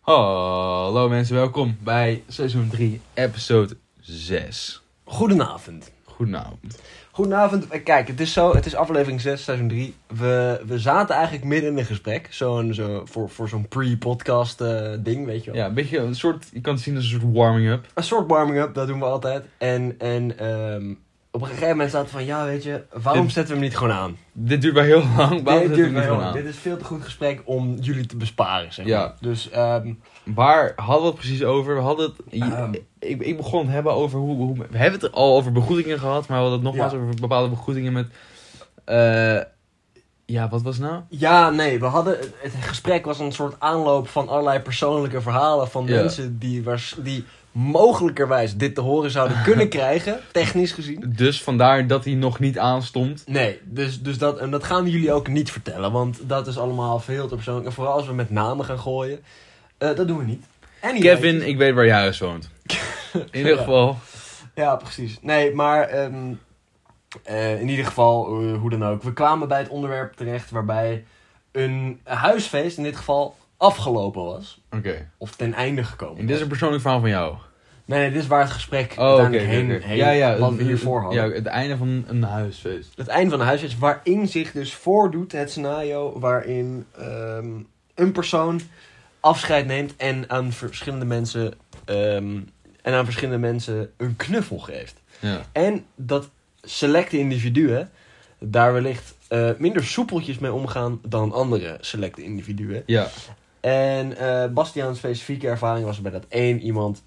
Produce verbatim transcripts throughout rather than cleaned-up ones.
Hallo mensen, welkom bij seizoen drie, episode zes. Goedenavond. Goedenavond. Goedenavond. Kijk, het is zo, het is aflevering zes, seizoen drie. We, we zaten eigenlijk midden in een gesprek. Zo'n, zo, voor, voor zo'n pre-podcast uh, ding, weet je wel. Ja, een beetje een soort, je kan het zien als een soort warming-up. Een soort warming-up, dat doen we altijd. En, en um, op een gegeven moment zaten we van, ja weet je, waarom Dit, zetten we hem niet gewoon aan? Dit duurt wel heel lang, waarom dit, zetten we hem niet gewoon aan? aan? Dit is veel te goed gesprek om jullie te besparen, zeg maar. Ja. Dus, um, waar hadden we het precies over? We hadden het, Um, ik, ik begon het hebben over hoe, hoe, we hebben het al over begroetingen gehad, maar we hadden het nogmaals ja. over bepaalde begroetingen met, uh, ja, wat was het nou? Ja, nee, we hadden, het gesprek was een soort aanloop van allerlei persoonlijke verhalen van Ja. mensen die, was, die mogelijkerwijs dit te horen zouden kunnen krijgen, technisch gezien. Dus vandaar dat hij nog niet aanstond. Nee, dus, dus dat, en dat gaan we jullie ook niet vertellen, want dat is allemaal veel te persoonlijk. En vooral als we met namen gaan gooien, uh, dat doen we niet. Anyway. Kevin, ik weet waar je huis woont. In ieder Ja. geval. Ja, precies. Nee, maar um, uh, in ieder geval, uh, hoe dan ook. We kwamen bij het onderwerp terecht waarbij een huisfeest in dit geval afgelopen was. Oké. Okay. Of ten einde gekomen. En dit is een persoonlijk verhaal van jou. Nee, nee, dit is waar het gesprek Oh, uiteindelijk okay, heen, okay, okay. heen Ja, ja, wat we het, hiervoor hadden. Ja, het einde van een huisfeest. Het einde van een huisfeest waarin zich dus voordoet het scenario waarin um, een persoon afscheid neemt en aan verschillende mensen um, en aan verschillende mensen een knuffel geeft. Ja. En dat selecte individuen daar wellicht uh, minder soepeltjes mee omgaan dan andere selecte individuen. Ja. En uh, Bastiaan's specifieke ervaring was bij dat één iemand,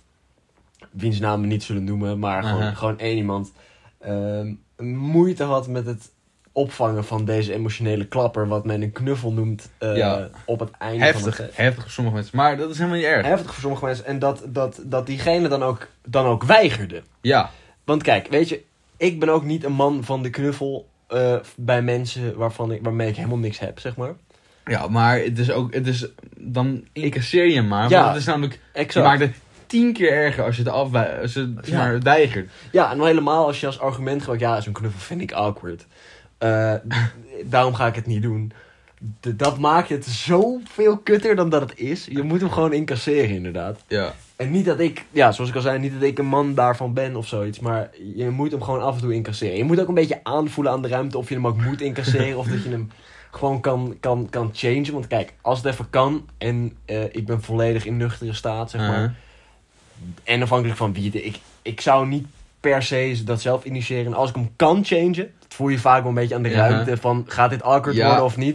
wiens naam we niet zullen noemen, maar gewoon, Uh-huh. gewoon één iemand, uh, moeite had met het opvangen van deze emotionele klapper, wat men een knuffel noemt, uh, Ja. op het einde Heftig, van het feest. heftig voor sommige mensen. Maar dat is helemaal niet erg. Heftig voor sommige mensen. En dat, dat, dat diegene dan ook, dan ook weigerde. Ja. Want kijk, weet je, ik ben ook niet een man van de knuffel uh, bij mensen waarvan ik, waarmee ik helemaal niks heb, zeg maar. Ja, maar het is ook, het is, dan incasseer je hem maar. Ja, want het is namelijk, exact. je maakt het tien keer erger als je het afwij- als je het, zeg maar, Ja. weigert. Ja, en helemaal als je als argument gebruikt, ja, zo'n knuffel vind ik awkward. Uh, daarom ga ik het niet doen. De, dat maakt het zoveel kutter dan dat het is. Je moet hem gewoon incasseren, inderdaad. Ja. En niet dat ik, ja, zoals ik al zei, niet dat ik een man daarvan ben of zoiets. Maar je moet hem gewoon af en toe incasseren. Je moet ook een beetje aanvoelen aan de ruimte of je hem ook moet incasseren. Of dat je hem gewoon kan, kan, kan changen. Want kijk, als het even kan en uh, ik ben volledig in nuchtere staat, zeg maar. Uh-huh. En afhankelijk van wie het ik, ik zou niet per se dat zelf initiëren. En als ik hem kan changen, dat voel je vaak wel een beetje aan de Ja. ruimte van gaat dit awkward Ja. worden of niet.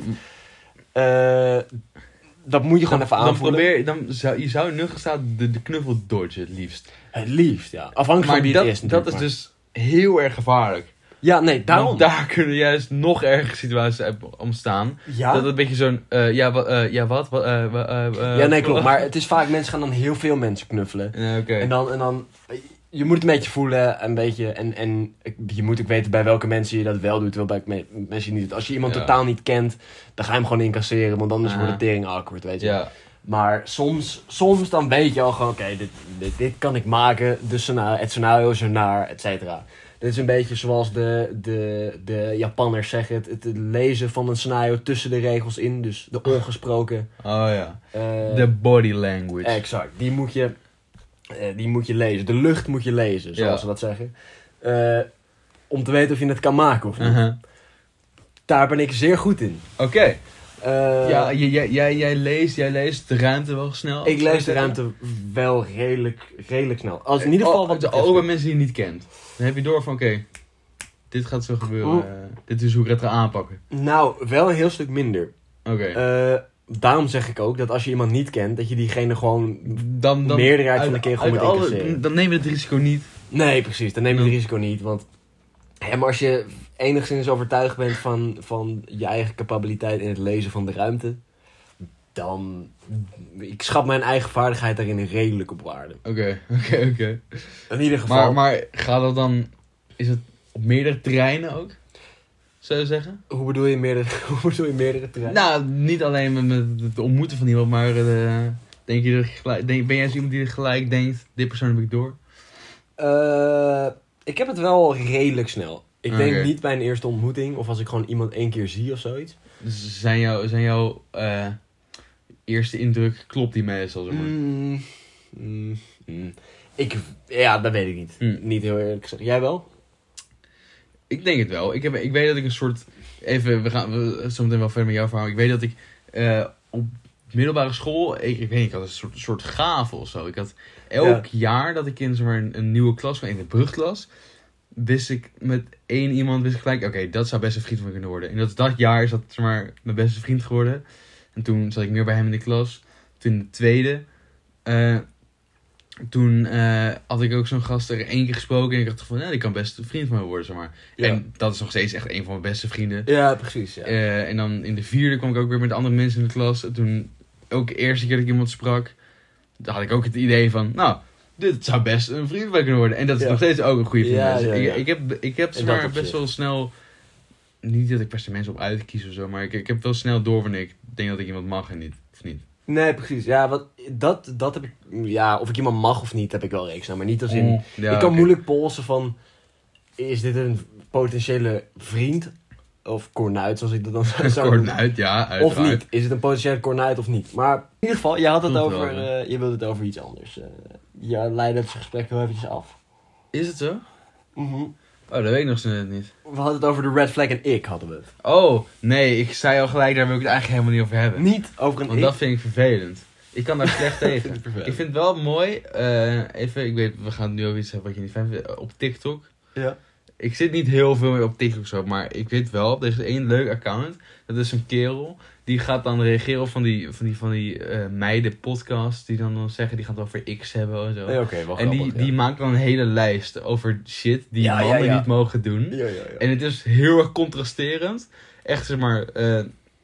Uh, dat moet je gewoon Dan, even dan aanvoelen. probeer dan zou, je zou in nuchter staan de, de knuffel dodgen het liefst. Het liefst, ja. Afhankelijk Maar van wie dat, het is dat natuurlijk. is maar. dus heel erg gevaarlijk. Ja, nee, daarom. Want daar kunnen juist nog erger situaties uit ontstaan. Ja? Dat het een beetje zo'n, uh, ja, wa, uh, ja wat? Wa, uh, wa, uh, Ja, nee, klopt. Maar het is vaak, mensen gaan dan heel veel mensen knuffelen. Ja, oké. En dan, en dan, je moet het een beetje voelen, een beetje, en, en je moet ook weten bij welke mensen je dat wel doet, wel bij me- mensen die niet doet. Als je iemand Ja. totaal niet kent, dan ga je hem gewoon incasseren, want anders Ah. wordt het tering awkward, weet je. Ja. Maar soms, soms dan weet je al gewoon, oké, okay, dit, dit, dit kan ik maken, de scenario, het scenario is ernaar, et cetera. Dit is een beetje zoals de, de, de Japanners zeggen, het, het lezen van een scenario tussen de regels in, dus de ongesproken. Oh ja. Uh, De body language. Exact, die moet je, uh, die moet je lezen. De lucht moet je lezen, zoals Ja. ze dat zeggen. Uh, om te weten of je het kan maken of niet. Uh-huh. Daar ben ik zeer goed in. Oké. Okay. Uh, Ja, jij, jij, jij, jij, leest, jij leest de ruimte wel snel? ik lees de ruimte wel redelijk, redelijk snel. Als in ieder geval wat Oh, ook bij mensen die je niet kent. Dan heb je door van, oké, okay, dit gaat zo gebeuren. Oh. Uh, dit is hoe ik het ga aanpakken. Nou, wel een heel stuk minder. Oké. Okay. Uh, daarom zeg ik ook dat als je iemand niet kent, dat je diegene gewoon dan, dan, meerderheid uit, van de keer gewoon moet alle, incasseren. Dan neem je het risico niet. Nee, precies. Dan neem je het risico niet. Want ja, maar als je enigszins overtuigd bent van, van je eigen capabiliteit in het lezen van de ruimte, dan, ik schat mijn eigen vaardigheid daarin redelijk op waarde. Oké, oké, oké. In ieder geval. Maar, maar gaat dat dan, is het op meerdere terreinen ook? Zou je zeggen? Hoe bedoel je meerdere, hoe bedoel je meerdere terreinen? Nou, niet alleen met, met het ontmoeten van iemand, maar uh, denk je dat gelijk, denk, ben jij zo iemand die er gelijk denkt, dit persoon heb ik door? Uh, ik heb het wel redelijk snel. Ik Okay. denk niet bij een eerste ontmoeting of als ik gewoon iemand één keer zie of zoiets. Dus zijn jouw, zijn jouw uh, eerste indruk klopt die meestal, zeg maar. Mm, mm, mm. Ik, ja, dat weet ik niet. Mm. Niet heel eerlijk gezegd. Jij wel? Ik denk het wel. Ik, heb, ik weet dat ik een soort... Even, we gaan we, zometeen wel verder met jouw verhaal. Ik weet dat ik uh, op middelbare school... Ik, ik weet niet, ik had een soort, soort gave of zo. Ik had elk ja. jaar dat ik in zeg maar, een, een nieuwe klas kwam, in de brugklas... wist ik met één iemand wist ik gelijk... Oké, okay, dat zou best een vriend van me kunnen worden. En dat, dat jaar is dat zeg maar, mijn beste vriend geworden. En toen zat ik meer bij hem in de klas. Toen in de tweede... Uh, Toen uh, had ik ook zo'n gast er één keer gesproken en ik dacht van, ja, die kan best een vriend van me worden, zeg maar. Ja. En dat is nog steeds echt een van mijn beste vrienden. Ja, precies. Ja. Uh, en dan in de vierde kwam ik ook weer met andere mensen in de klas. En toen, ook de eerste keer dat ik iemand sprak, dan had ik ook het idee van, nou, dit zou best een vriend van me kunnen worden. En dat is ja. nog steeds ook een goede vriend. Ja, dus ja, ja. Ik, ik heb, ik heb zeg maar, best wel snel, niet dat ik best de mensen op uitkies of zo, maar ik, ik heb wel snel door wanneer ik denk dat ik iemand mag en niet, of niet. Nee, precies. Ja, wat, dat, dat heb ik... Ja, of ik iemand mag of niet, heb ik wel reeks aan. Maar niet als in... Mm, ja, ik kan okay. moeilijk polsen van... Is dit een potentiële vriend? Of kornuit, zoals ik dat dan zou noemen. Kornuit, ja, uiteraard. Of niet. Is het een potentiële kornuit of niet? Maar in ieder geval, je had het Goed over... wel, Uh, je wilde het over iets anders. Uh, je leidde het gesprek heel eventjes af. Is het zo? Mm-hmm. Oh, dat weet ik nog zo net niet. We hadden het over de red flag en ik, hadden we het. Oh, nee, ik zei al gelijk, daar wil ik het eigenlijk helemaal niet over hebben. Niet over een Want ik? dat vind ik vervelend. Ik kan daar slecht tegen. Ik vind, ik vind het wel mooi, uh, even, ik weet, we gaan het nu over iets hebben wat je niet fijn vindt, op TikTok. Ja. Ik zit niet heel veel meer op TikTok zo, maar ik weet wel, er is één leuk account. Dat is een kerel, die gaat dan reageren op van die, van die, van die uh, meiden podcasts, die dan, dan zeggen, die gaan het over X hebben en zo. Nee, okay, wel en die, grappig, ja. die maakt dan een hele lijst over shit die ja, mannen ja, ja. niet mogen doen. Ja, ja, ja. En het is heel erg contrasterend. Echt, zeg maar... Uh,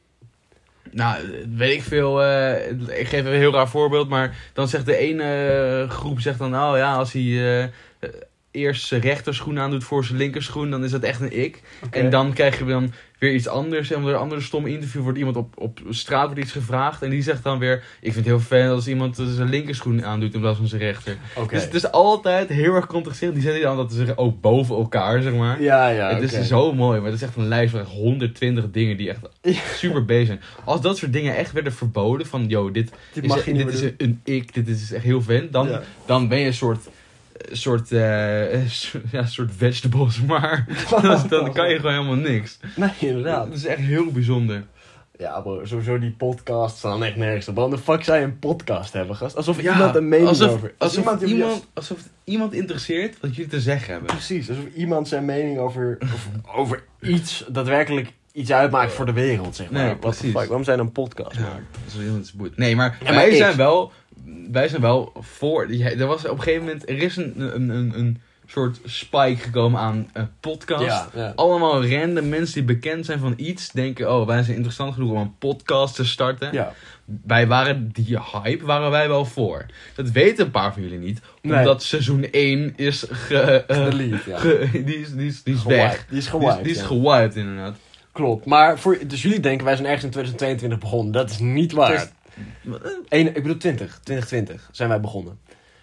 nou, weet ik veel... Uh, ik geef een heel raar voorbeeld. Maar dan zegt de ene uh, groep... Zegt dan, nou ja, als hij... Uh, eerst zijn rechterschoen aandoet voor zijn linkerschoen, dan is dat echt een ik. Okay. En dan krijgen we dan weer iets anders. En onder een andere stomme interview wordt iemand op, op straat wordt iets gevraagd. En die zegt dan weer, ik vind het heel vervelend als iemand zijn linkerschoen aandoet in plaats van zijn rechter. Okay. Dus het is altijd heel erg contrasterend. Die zetten dan dat te zeggen, ook boven elkaar, zeg maar. Ja, ja, Het okay. is zo mooi, maar het is echt een lijst van honderdtwintig dingen die echt super bezig zijn. Als dat soort dingen echt werden verboden, van, yo, dit, dit, is, mag je dit niet is een, een ik, dit is echt heel vet, dan, ja. dan ben je een soort... soort, uh, ja, soort vegetables, maar dan, dan kan je gewoon helemaal niks. Nee, inderdaad. Dat is echt heel bijzonder. Ja, bro, sowieso die podcasts staan echt nergens op. Waarom de fuck zou je een podcast hebben, gast? Alsof ja, iemand een mening alsof, over... Alsof, iemand, iemand, alsof het iemand interesseert wat jullie te zeggen hebben. Precies, alsof iemand zijn mening over, over, over iets, daadwerkelijk iets uitmaakt voor de wereld, zeg maar. Nee, What the fuck, waarom zijn een podcast ja, maken? Dat is wel iemand boeit. Nee, maar, ja, maar wij ik. zijn wel... Wij zijn wel voor... Er was op een gegeven moment... Er is een, een, een, een soort spike gekomen aan een podcast. Ja, ja. Allemaal random mensen die bekend zijn van iets. Denken, oh, wij zijn interessant genoeg om een podcast te starten. Ja. Wij waren... Die hype waren wij wel voor. Dat weten een paar van jullie niet. Omdat nee. seizoen één is... Ge, uh, Delete, ja. ge, die is, die is, die is gewiped. weg. Die is gewiped, Die is, die is ja. gewiped, inderdaad. Klopt. Maar voor, dus jullie denken, wij zijn ergens in twintig tweeëntwintig begonnen. Dat is niet waar. Dus, Eén, ik bedoel twintig. twintig twintig zijn wij begonnen.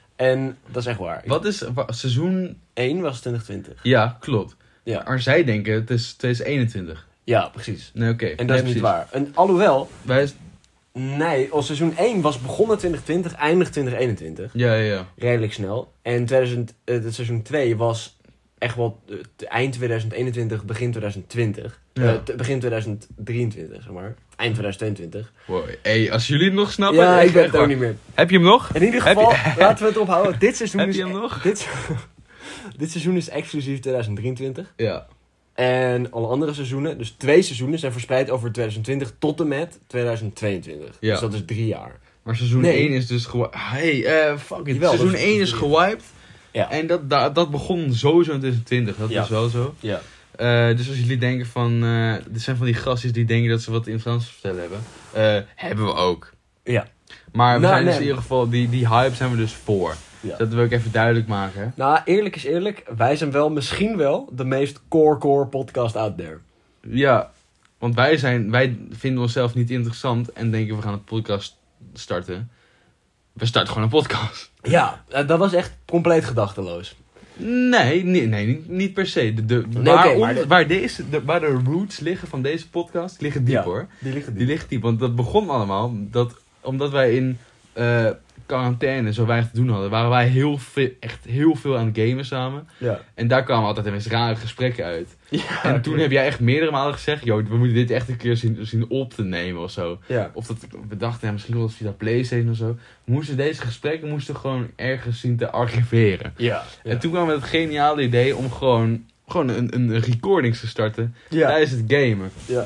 En dat is echt waar. Wat is wa, seizoen... één was twintig twintig. Ja, klopt. Ja. Maar zij denken, het is twintig eenentwintig. Ja, precies. Nee, oké. Okay. En dat nee, is precies. niet waar. En alhoewel... Wij... Nee, al seizoen één was begonnen twintig twintig, eindig twintig eenentwintig. Ja, ja, ja. Redelijk snel. En twintig, uh, het seizoen twee was echt wel uh, eind twintig eenentwintig, begin twintig twintig. Ja. Uh, t- begin twintig drieëntwintig, zeg maar. Eind twintig tweeëntwintig. Wow. Hey, als jullie het nog snappen... Ja, ik weet echt het ook waar. niet meer. Heb je hem nog? In ieder Heb geval, je... laten we het ophouden. Dit seizoen Heb is... je hem nog? Dit, dit seizoen is exclusief twintig drieëntwintig. Ja. En alle andere seizoenen, dus twee seizoenen, zijn verspreid over twintig twintig tot en met twintig tweeëntwintig. Ja. Dus dat is drie jaar. Maar seizoen Nee. één is dus gewiped. Hey, uh, fuck it. Jawel, seizoen dat is- één is gewiped. Ja. En dat, dat, dat begon sowieso in twintig twintig. Dat Ja. is wel zo. Ja. Uh, dus als jullie denken van... Uh, er zijn van die gastjes die denken dat ze wat interessants te vertellen hebben. Uh, hebben we ook. Ja. Maar we Nou, zijn dus nee. in ieder geval... Die, die hype zijn we dus voor. Ja. Dat wil ik even duidelijk maken. Nou, eerlijk is eerlijk. Wij zijn wel misschien wel de meest core-core podcast out there. Ja, want wij, zijn, wij vinden onszelf niet interessant en denken we gaan een podcast starten. We starten gewoon een podcast. Ja, dat was echt compleet gedachteloos. Nee, nee, nee niet, niet per se. De, de, Nee, waar, oké, maar on- de- waar, deze, de, waar de roots liggen van deze podcast, liggen diep Ja, hoor. Die liggen Die liggen diep, want dat begon allemaal dat omdat wij in uh, quarantaine zo weinig te doen hadden, waren wij heel veel, echt heel veel aan het gamen samen. Ja. En daar kwamen altijd de meest rare gesprekken uit. Ja, en toen heb jij echt meerdere malen gezegd, joh, we moeten dit echt een keer zien, zien op te nemen of zo. Ja. Of dat, we dachten, ja, misschien wel via PlayStation of zo. We moesten deze gesprekken moesten gewoon ergens zien te archiveren. Ja. Ja. En toen kwam het geniale idee om gewoon, gewoon een, een recording te starten Ja. tijdens het gamen. Ja.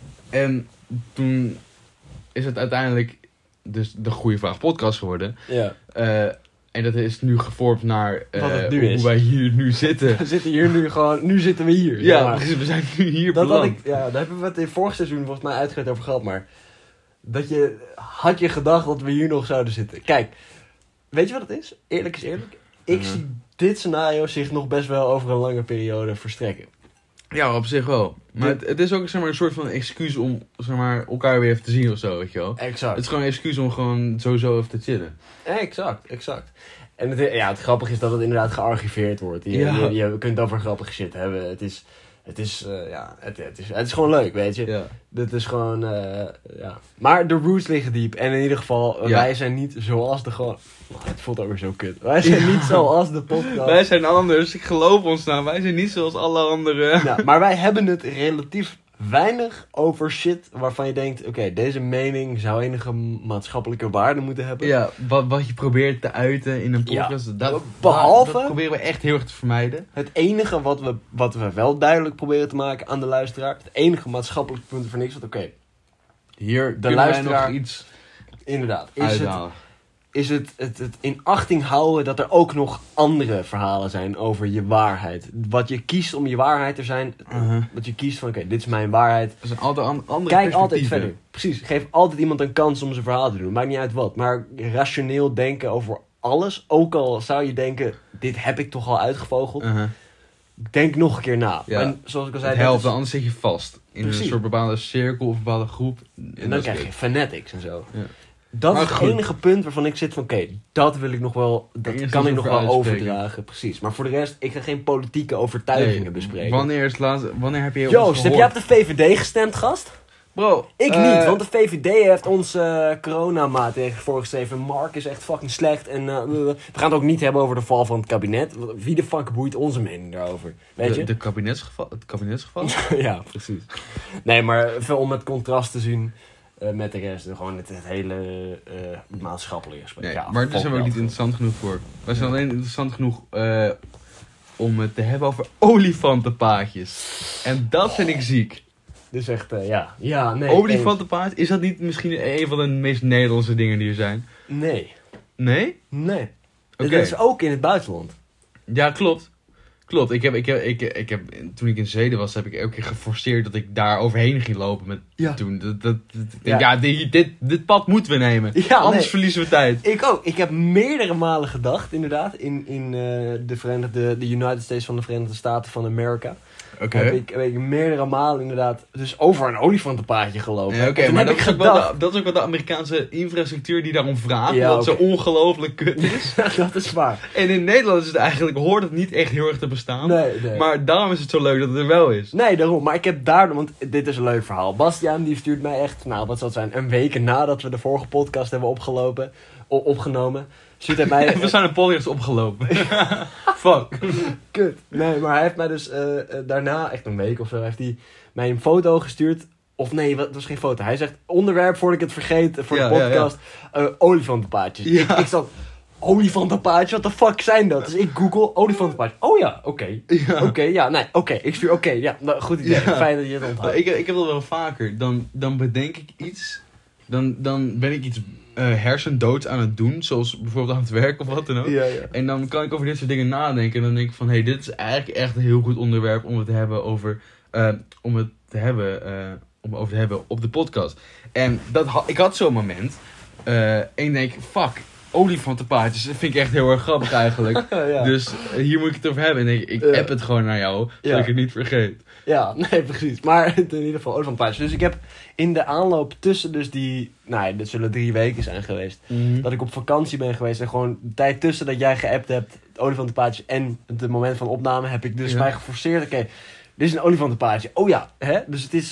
En toen is het uiteindelijk dus de Goeie Vraag podcast geworden. Ja. Uh, en dat is nu gevormd naar uh, Wat het nu hoe is. wij hier nu zitten. We zitten hier nu gewoon... Nu zitten we hier. Ja, maar. precies. We zijn nu hier Dat had beland. ik, ja, daar hebben we het in vorig seizoen volgens mij uitgebreid over gehad, maar... Dat je... Had je gedacht dat we hier nog zouden zitten? Kijk, weet je wat het is? Eerlijk is eerlijk. Ik Uh-huh. zie dit scenario zich nog best wel over een lange periode verstrekken. Ja, op zich wel. Maar Dit- het, het is ook zeg maar, een soort van excuus om zeg maar, elkaar weer even te zien of zo, weet je wel. Exact. Het is gewoon een excuus om gewoon sowieso even te chillen. Exact, exact. En het, ja, het grappige is dat het inderdaad gearchiveerd wordt. Je, Ja. je, je kunt over grappige shit hebben. Het is, het is, uh, ja, het, het, is, het is gewoon leuk, weet je. Ja. Dit is gewoon, uh, ja. Maar de roots liggen diep. En in ieder geval, uh, Ja. wij zijn niet zoals de gewoon... Oh, het voelt ook weer zo kut. Wij zijn niet zoals de podcast. Wij zijn anders, ik geloof ons nou. Wij zijn niet zoals alle anderen. Ja, maar wij hebben het relatief weinig over shit waarvan je denkt... Oké, okay, deze mening zou enige maatschappelijke waarde moeten hebben. Ja, wat, wat je probeert te uiten in een Ja. podcast, dat, Behalve- dat proberen we echt heel erg te vermijden. Het enige wat we, wat we wel duidelijk proberen te maken aan de luisteraar... Het enige maatschappelijke punt van niks... Oké, okay, Hier de kunnen wij luisteraar- nog iets inderdaad. Is het, uithalen. is het, het, het in achting houden dat er ook nog andere verhalen zijn over je waarheid. Wat je kiest om je waarheid te zijn... Uh-huh. Dat je kiest van, oké, okay, dit is mijn waarheid... Er zijn altijd an- andere Kijk altijd perspectieven. verder. Precies. Geef altijd iemand een kans om zijn verhaal te doen. Maakt niet uit wat. Maar rationeel denken over alles. Ook al zou je denken, dit heb ik toch al uitgevogeld. Uh-huh. Denk nog een keer na. Ja. En zoals ik al zei... Het dat helpt, is- anders zit je vast. In Precies. een soort bepaalde cirkel of een bepaalde groep. En, En dan dat is krijg je kut. fanatics en zo. Ja. Dat Maar is het goed. enige punt waarvan ik zit van... Oké, dat wil ik nog wel... Dat Eerst kan eens ik nog over wel uitspreken. overdragen. Precies. Maar voor de rest, ik ga geen politieke overtuigingen Nee, bespreken. Wanneer, is het laatste, wanneer heb je ons Joost, heb gehoord? jij op de V V D gestemd, gast? Bro, Ik eh, niet, want de V V D heeft ons uh, coronamaatregelen voorgeschreven. Mark is echt fucking slecht. En uh, we gaan het ook niet hebben over de val van het kabinet. Wie de fuck boeit onze mening daarover? Weet de, je? de kabinetsgeval, het kabinetsgeval? Ja, precies. Nee, maar veel om het contrast te zien uh, met de rest. Gewoon het, het hele uh, maatschappelijke gesprek. Nee, ja, maar daar zijn we ook niet interessant genoeg voor. Wij zijn alleen interessant genoeg uh, om het te hebben over olifantenpaadjes. En dat vind ik ziek. Dus echt, uh, ja. Ja, nee. Olifantenpaard, is dat niet misschien een van de meest Nederlandse dingen die er zijn? eens. Nee. Nee? Nee. Oké. Dat is ook in het buitenland. Ja, klopt. Klopt. Ik heb, ik heb, ik, ik heb, toen ik in Zweden was, heb ik elke keer geforceerd dat ik daar overheen ging lopen met Ja. toen. Dat, dat, dat- Ja. ja, dit, dit, dit pad moeten we nemen. Ja, Anders nee. verliezen we tijd. Ik ook. Ik heb meerdere malen gedacht, inderdaad, in, in uh, de, Verenigde, de United States van de Verenigde Staten van Amerika. Oké. Heb, ik, heb ik meerdere malen inderdaad dus over een olifantenpaadje gelopen. Ja, Oké, En toen maar heb dat ik is, ook wel gedacht... de, dat is ook wel de Amerikaanse infrastructuur die daarom vraagt. Ja, omdat het oké. zo ongelooflijk kut is. dat is waar. En in Nederland is het eigenlijk, hoort het niet echt heel erg te bestaan. Nee, nee. Maar daarom is het zo leuk dat het er wel is. Nee, daarom. Maar ik heb daar... Want dit is een leuk verhaal. Bastiaan die stuurt mij echt... Nou, wat zal het zijn? Een week nadat we de vorige podcast hebben opgelopen... o- opgenomen... Stuurt hij mij... We zijn een podcast opgelopen. Fuck. Kut. Nee, maar hij heeft mij dus uh, uh, daarna, echt een week of zo, heeft hij mij een foto gestuurd. Of nee, dat was geen foto. Hij zegt, onderwerp voordat ik het vergeet voor Ja, de ja, podcast, ja, ja. Uh, olifantenpaadjes. Ja. Ik, ik zat, olifantenpaadjes, wat de fuck zijn dat? Dus ik google olifantenpaadjes. Oh ja, oké. Okay. Ja. Oké, okay, ja, nee, oké. Okay. Ik stuur, oké, okay, ja, nou, goed idee. Ja. Fijn dat je het onthoudt. Ik, ik heb dat wel vaker. Dan, dan bedenk ik iets. Dan, dan ben ik iets uh, hersendoods aan het doen. Zoals bijvoorbeeld aan het werk of wat dan ook. Ja, ja. En dan kan ik over dit soort dingen nadenken. En dan denk ik van, hé, hey, dit is eigenlijk echt een heel goed onderwerp om het te hebben over... Uh, om het te hebben... Uh, om over te hebben op de podcast. En dat ha- ik had zo'n moment. Uh, en ik denk, fuck, olifantenpaadjes. Dat vind ik echt heel erg grappig eigenlijk. ja. Dus uh, hier moet ik het over hebben. En ik, ik Uh, app het gewoon naar jou, zodat ja. ik het niet vergeet. Ja, nee, precies. Maar in ieder geval olifantenpaadjes. Dus ik heb in de aanloop tussen dus die... Nou, dit zullen drie weken zijn geweest. Mm-hmm. Dat ik op vakantie ben geweest. En gewoon de tijd tussen dat jij geappt hebt, het olifantenpaadje en het moment van opname, heb ik dus Ja. mij geforceerd. Oké, okay, dit is een olifantenpaadje. Oh ja, hè? Dus het is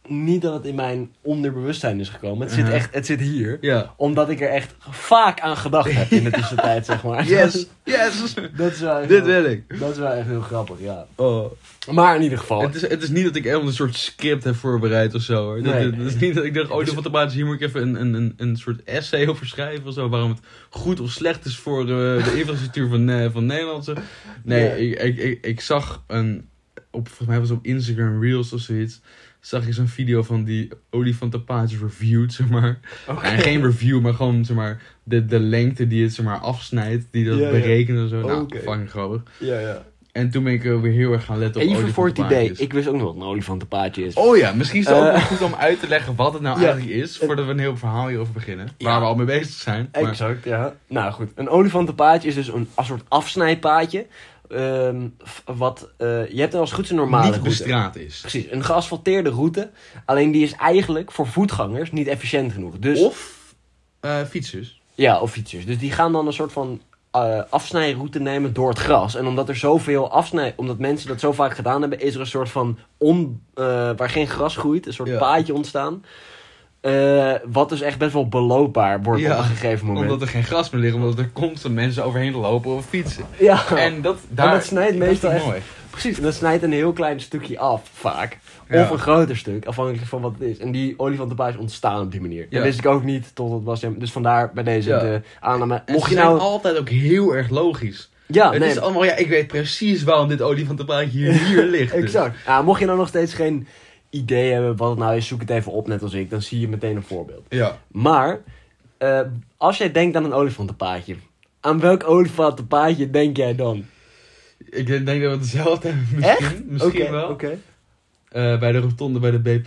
niet dat het in mijn onderbewustzijn is gekomen. Het zit Uh-huh. echt, het zit hier. Ja. Omdat ik er echt vaak aan gedacht heb in de tussentijd, zeg maar. Yes, yes. Dat is wel echt Dit heel- wil ik. Dat is wel echt heel grappig, ja. Oh. Maar in ieder geval. Het is, het is niet dat ik helemaal een soort script heb voorbereid of zo hoor. Dat, Nee. dat is niet dat ik dacht, oh, de fotograaf, hier moet ik even een, een, een, een soort essay over schrijven of zo. Waarom het goed of slecht is voor uh, de infrastructuur van, uh, van Nederland. Zo. Nee, Nee. Ik, ik, ik, ik zag een, op, volgens mij was het op Instagram Reels of zoiets. Zag je zo'n video van die olifantenpaadjes reviewed, zeg maar. Oké. En geen review, maar gewoon, zeg maar, de, de lengte die het, zeg maar, afsnijdt. Die dat Ja, ja. berekenen en zo. Nou, Oké. fucking grappig. Ja, ja. En toen ben ik uh, weer heel erg gaan letten op Even voor het idee. olifantenpaadjes. Ik wist ook nog wat een olifantenpaadje is. Oh ja, misschien is het ook Eh. wel goed om uit te leggen wat het nou Ja. eigenlijk is. Voordat we een heel verhaal hierover beginnen. Ja. Waar we al mee bezig zijn. Maar, Exact, ja. Nou goed, een olifantenpaadje is dus een, een soort afsnijpaadje. Ehm, f- wat, eh, je hebt er als goed een normale niet route. bestraat is. Precies, een geasfalteerde route. Alleen die is eigenlijk voor voetgangers niet efficiënt genoeg. Dus, Of uh, fietsers. ja, of fietsers. Dus die gaan dan een soort van uh, afsnijroute nemen door het gras. En omdat er zoveel afsnij... Omdat mensen dat zo vaak gedaan hebben... is er een soort van... On, uh, waar geen gras groeit. Een soort Ja. paadje ontstaan. Uh, wat dus echt best wel beloopbaar wordt Ja, op een gegeven moment. Omdat er geen gras meer ligt. Omdat er constant mensen overheen lopen of fietsen. Ja, En dat, daar, dat snijdt dat meestal vind ik echt- mooi. precies. En dat snijdt een heel klein stukje af, vaak. Ja. Of een groter stuk, afhankelijk van wat het is. En die olifantenpaadjes ontstaan op die manier. Ja. Dat wist ik ook niet tot het was. Dus vandaar bij deze Ja. de aanname. En Mocht ze je nou... zijn altijd ook heel erg logisch. Ja, het nee, is allemaal, ja, ik weet precies waarom dit olifantenpaadje hier, hier ligt. dus. exact. Ja, mocht je nou nog steeds geen idee hebben wat het nou is, zoek het even op, net als ik. Dan zie je meteen een voorbeeld. Ja. Maar, eh, als jij denkt aan een olifantenpaadje, aan welk olifantenpaadje denk jij dan? Ik denk dat we hetzelfde hebben. Misschien, Echt? misschien Oké, wel. oké. Uh, bij de rotonde bij de B P.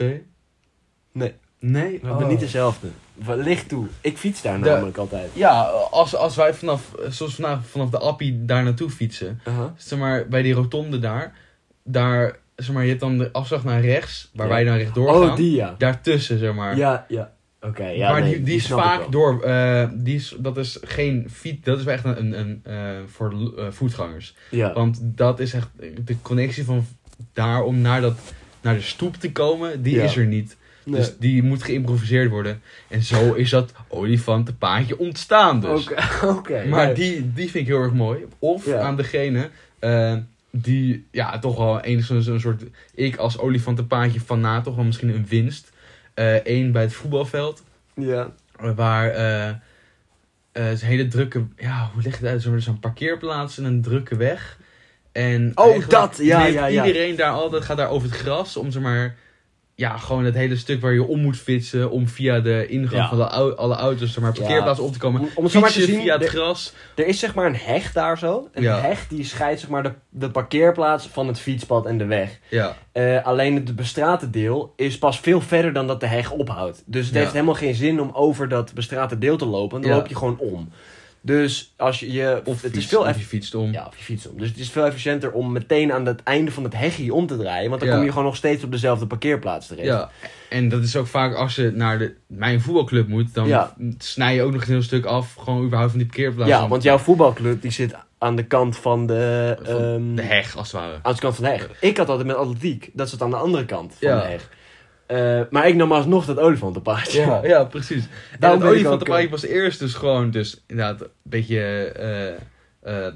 Nee, Nee? we hebben niet dezelfde. Licht toe. Ik fiets daar De- namelijk altijd. Ja, als, als wij vanaf, zoals vandaag vanaf de Appie daar naartoe fietsen. Uh-huh. Zeg maar, bij die rotonde daar. Daar, zeg maar, je hebt dan de afslag naar rechts. Waar Ja. wij dan rechtdoor gaan. Oh, die ja. Daartussen, zeg maar. Ja, ja. Oké, ja. maar nee, die, die is snap ik vaak wel. door, eh, die is, dat is geen fiets, dat is wel echt een, een, een eh, voor eh, voetgangers. Ja. Want dat is echt, de connectie van daar om naar, dat, naar de stoep te komen, die Ja. is er niet. Nee. Dus die moet geïmproviseerd worden. En zo is dat olifantenpaadje ontstaan dus. Oké, oké. Maar nee. die, die vind ik heel erg mooi. Of Ja. aan degene eh, die, ja, toch wel enigszins een soort, ik als olifantenpaadje fanaat, toch wel misschien een winst. Eén bij het voetbalveld. Ja. Waar eh eh, het is een hele drukke, ja, hoe leg je het uit? Zo'n zo'n parkeerplaats en een drukke weg. En Oh, eigenlijk dat! Ja, heeft ja, ja. iedereen daar altijd, gaat daar over het gras, om zeg maar, ja, gewoon het hele stuk waar je om moet fietsen, om via de ingang Ja. van de, au- alle auto's, zeg maar, Ja. parkeerplaats op te komen. Om, om het zo maar te Fietsen zien, via het er, gras. er is zeg maar een heg daar zo. Een Ja. heg die scheidt zeg maar de, de parkeerplaats van het fietspad en de weg. Ja, Eh, alleen het bestrate deel is pas veel verder dan dat de heg ophoudt. Dus het Ja. heeft helemaal geen zin om over dat bestrate deel te lopen. Dan Ja. loop je gewoon om. Dus als je... je of het fiets, is veel of eff- je fietst om. Ja, op je fiets om. Dus het is veel efficiënter om meteen aan het einde van het hegje om te draaien. Want dan Ja. kom je gewoon nog steeds op dezelfde parkeerplaats terecht. Ja, en dat is ook vaak als je naar de, mijn voetbalclub moet, dan Ja. snij je ook nog een heel stuk af, gewoon überhaupt van die parkeerplaats. Ja, Dan- want jouw voetbalclub die zit aan de kant van de... van ehm, de heg, als het ware. Aan de kant van de heg. Ik had altijd met atletiek. Dat zit aan de andere kant van Ja. de heg. Eh, maar ik nam alsnog dat olifantenpaadje. Ja, ja, precies. En Daarom het ben ik olifantenpaadje ook, was eerst dus gewoon, dus inderdaad, een beetje, eh, eh,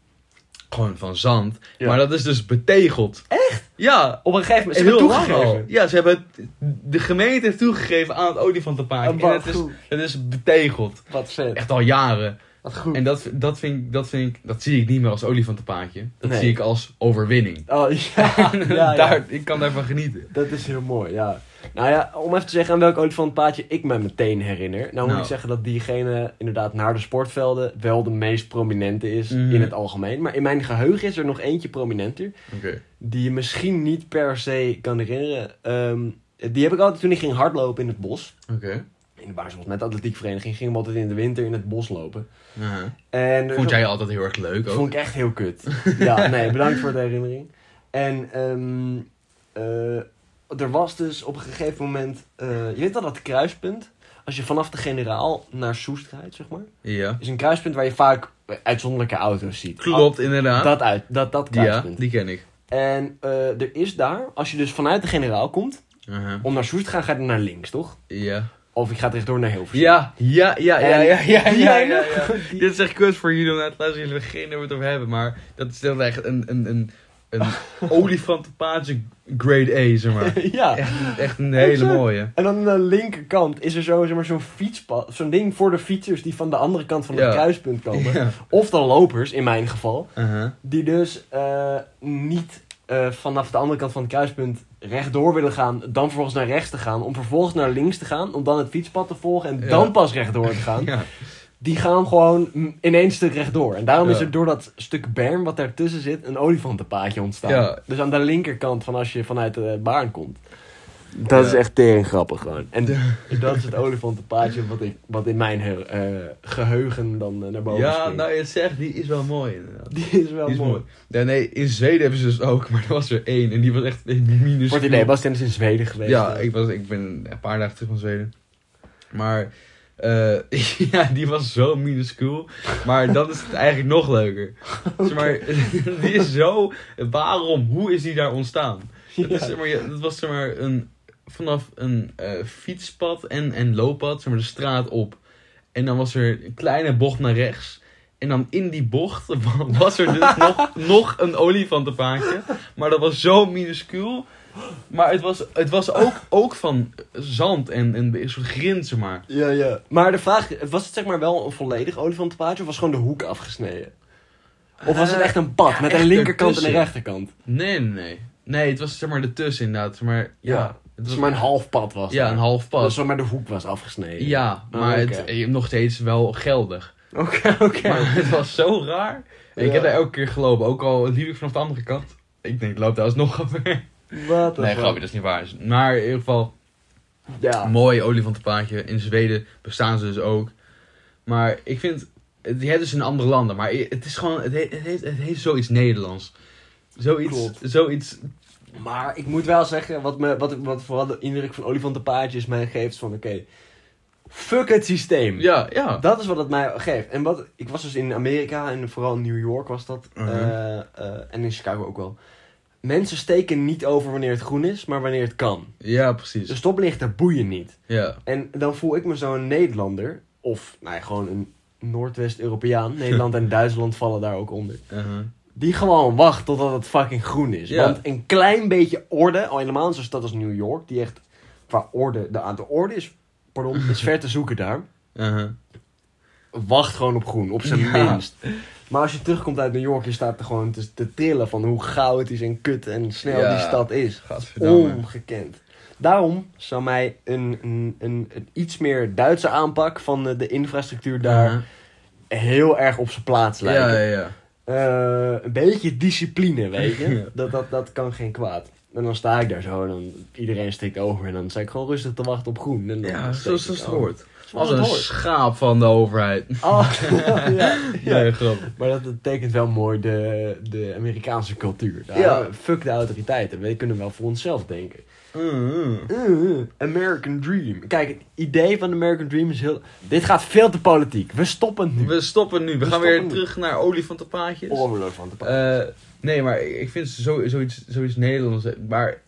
gewoon van zand. Ja. Maar dat is dus betegeld. Echt? Ja. Op een gegeven moment... Ze Heel hebben lang al. toegegeven. Ja, ze hebben het, de gemeente heeft toegegeven aan het olifantenpaadje. Oh, En wat het is, goed. het is betegeld. Wat vet. Echt al jaren. Wat goed. En dat, dat, vind ik, dat, vind ik, dat zie ik niet meer als olifantenpaadje. Dat Nee. zie ik als overwinning. Oh, ja. ja, ja. Daar, ik kan daarvan genieten. Dat is heel mooi, ja. Nou ja, om even te zeggen aan welk olifantenpaadje ik me meteen herinner. Nou moet Nou. ik zeggen dat diegene inderdaad naar de sportvelden wel de meest prominente is Mhm. in het algemeen. Maar in mijn geheugen is er nog eentje prominenter. Oké. Die je misschien niet per se kan herinneren. Ehm, die heb ik altijd toen ik ging hardlopen in het bos. Oké. In de basis met de atletiekvereniging gingen we altijd in de winter in het bos lopen. Aha. En er Vond is jij altijd heel erg leuk Dat ook? vond ik echt heel kut. Ja, nee, bedankt voor de herinnering. En ehm, eh, er was dus op een gegeven moment... eh, je weet wel dat kruispunt? Als je vanaf de Generaal naar Soest rijdt, zeg maar. Ja. Is een kruispunt waar je vaak uitzonderlijke auto's ziet. Klopt, inderdaad. Dat uit, dat, dat ja, kruispunt. die ken ik. En eh, er is daar, als je dus vanuit de Generaal komt... Uh-huh. Om naar Soest te gaan, ga je dan naar links, toch? Ja. Of je gaat rechtdoor naar Hilversum. Ja, ja, ja, ja, ja, ja, ja, die ja, ene- ja, ja. die- Dit is echt kut voor jullie om naar te luisteren, jullie hebben geen idee waar we het over hebben, maar dat is dan echt een, een, een, een olifantenpaadje grade A, zeg maar. ja. Echt, echt een hele Exact. mooie. En dan aan de linkerkant is er zo, zeg maar, zo'n fietspad. Zo'n ding voor de fietsers die van de andere kant van het Ja. kruispunt komen. Ja. Of dan lopers, in mijn geval. Uh-huh. Die dus eh, niet eh, vanaf de andere kant van het kruispunt rechtdoor willen gaan. Dan vervolgens naar rechts te gaan. Om vervolgens naar links te gaan. Om dan het fietspad te volgen. En Ja. dan pas rechtdoor te gaan. Ja. Die gaan gewoon mm, in één stuk rechtdoor. En daarom Ja. is er door dat stuk berm wat daartussen zit een olifantenpaadje ontstaan. Ja. Dus aan de linkerkant van als je vanuit de Baarn komt. Dat Ja. is echt tering grappig gewoon. En dat is het olifantenpaadje wat, ik, wat in mijn he- eh, geheugen dan eh, naar boven Ja, springt. nou je het zegt, die is wel mooi inderdaad. Die is wel Die is mooi. mooi. Ja, nee, in Zweden hebben ze dus ook, maar er was er één en die was echt minus. Voor het idee, Bastiaan is in Zweden geweest. Ja, eh. ik, was, ik ben een paar dagen terug van Zweden. Maar eh, ja, die was zo minuscuul. Maar dan is het eigenlijk nog leuker. Zeg maar, die is zo... Waarom? Hoe is die daar ontstaan? Dat, is, Ja. zeg maar, ja, dat was zeg maar een, vanaf een eh, fietspad en, en looppad, zeg maar, de straat op. En dan was er een kleine bocht naar rechts. En dan in die bocht was er dus nog, nog een olifantenpaadje. Maar dat was zo minuscuul. Maar het was, het was ook, ook van zand en, en een soort grind, zeg maar. Ja, ja. Maar de vraag, was het zeg maar wel een volledig olifantenpaadje of was gewoon de hoek afgesneden? Of was het echt een pad Ja, met echt een linkerkant en een ertussen. rechterkant? Nee, nee, nee. Nee, het was zeg maar ertussen inderdaad. Zeg maar, ja, Ja. het Het was was maar een half pad was Ja, daar. een half pad. Dat zeg maar de hoek was afgesneden. Ja, maar Oh, oké. het, eh, nog steeds wel geldig. Oké, oké. Maar het was zo raar. En ik Ja. heb daar elke keer gelopen. Ook al liep ik vanaf de andere kant. Ik denk, ik loop daar alsnog over. Wat Nee, grapje, dat is niet waar. Maar in ieder geval, Ja. een mooi olifantenpaadje. In Zweden bestaan ze dus ook. Maar ik vind, het- je hebt dus in andere landen. Maar het is gewoon, het heeft, het heeft, het heeft zoiets Nederlands. Zoiets, Klopt. zoiets. Maar ik moet wel zeggen, wat, me, wat, wat vooral de indruk van olifantenpaadjes mij geeft, is van oké, fuck het systeem. Ja, ja. Dat is wat het mij geeft. En wat, ik was dus in Amerika en vooral in New York was dat. Mhm. eh, eh, en in Chicago ook wel. Mensen steken niet over wanneer het groen is, maar wanneer het kan. Ja, precies. De stoplichten boeien niet. Ja. En dan voel ik me zo'n Nederlander, of nou ja, gewoon een Noordwest-Europeaan. Nederland en Duitsland vallen daar ook onder. Uh-huh. Die gewoon wacht totdat het fucking groen is. Ja. Want een klein beetje orde, al helemaal in zo'n stad als New York, die echt qua orde, de aantal orde is, pardon, is ver te zoeken daar. Uh-huh. Wacht gewoon op groen, op zijn Ja. minst. Maar als je terugkomt uit New York, je staat er gewoon te, te trillen van hoe gauw het is en kut en snel Ja. die stad is. Gadverdamme. Ongekend. Daarom zou mij een, een, een, een iets meer Duitse aanpak van de, de infrastructuur daar Uh-huh. heel erg op zijn plaats lijken. Ja, ja, ja. Eh, een beetje discipline, weet je. Ja. dat, dat, dat kan geen kwaad. En dan sta ik daar zo en dan iedereen steekt over. En dan sta ik gewoon rustig te wachten op groen. En dan Ja, steek zoals ik het over. hoort. Zoals Als het een hoort. schaap van de overheid. Oh, ja, ja. Ja, grappig. Maar dat betekent wel mooi de, de Amerikaanse cultuur. Daar, Ja. Fuck de autoriteiten. We kunnen wel voor onszelf denken. Mm-hmm. Uh, American Dream. Kijk, het idee van de American Dream is heel... Dit gaat veel te politiek. We stoppen nu. We stoppen nu. We, We gaan stoppen weer nu. terug naar olifantenpaadjes. Oorlog van te pakken. Eh, nee, maar ik ik vind zo, zoiets, zoiets Nederlands. Maar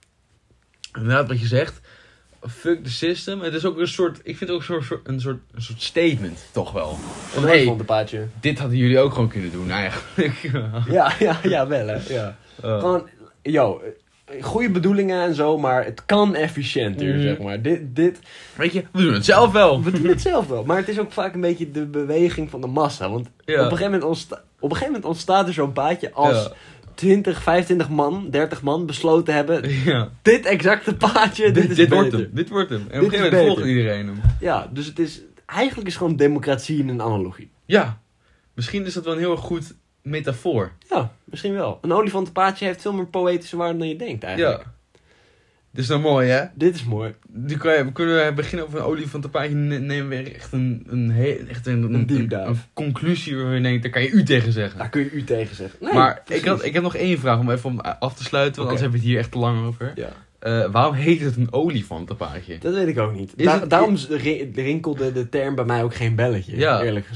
inderdaad wat je zegt. Fuck the system. Het is ook een soort. Ik vind het ook een soort, een soort, een soort statement, toch wel. Van Een hey, olifantenpaadje. dit hadden jullie ook gewoon kunnen doen, eigenlijk. Ja, ja, ja, wel hè. Ja. Uh, Gewoon, yo, goede bedoelingen en zo, maar het kan efficiënter, Mhm. zeg maar. Dit, dit, weet je, we doen het zelf wel. we doen het zelf wel, maar het is ook vaak een beetje de beweging van de massa. Want Ja. op, een gegeven moment ontsta- op een gegeven moment ontstaat er zo'n paadje als Ja. twintig, vijfentwintig man, dertig man besloten hebben, Ja. dit exacte paadje, dit, Dit, is dit beter. wordt hem. Dit wordt hem. En op Dit een gegeven is moment volgt beter. iedereen hem. Ja, dus het is, eigenlijk is gewoon democratie in een analogie. Ja. Misschien is dat wel een heel erg goed metafoor. Ja, misschien wel. Een olifantenpaadje heeft veel meer poëtische waarde dan je denkt eigenlijk. Ja. Dit is nou mooi, hè? Dit is mooi. Nu kan je, we kunnen beginnen over een olifantenpaadje. Ne- nemen we echt een, een, he- echt een, een, Een deep een, dive. een conclusie waar je denkt, daar kan je u tegen zeggen. Daar kun je u tegen zeggen. Nee, maar precies. ik, had, ik heb nog één vraag om even om af te sluiten, want Oké. anders hebben we het hier echt te lang over. Ja. Eh, waarom heet het een olifantenpaadje? Dat weet ik ook niet. Is Da- het- daarom ri- rinkelde de term bij mij ook geen belletje, Ja. eerlijk gezegd.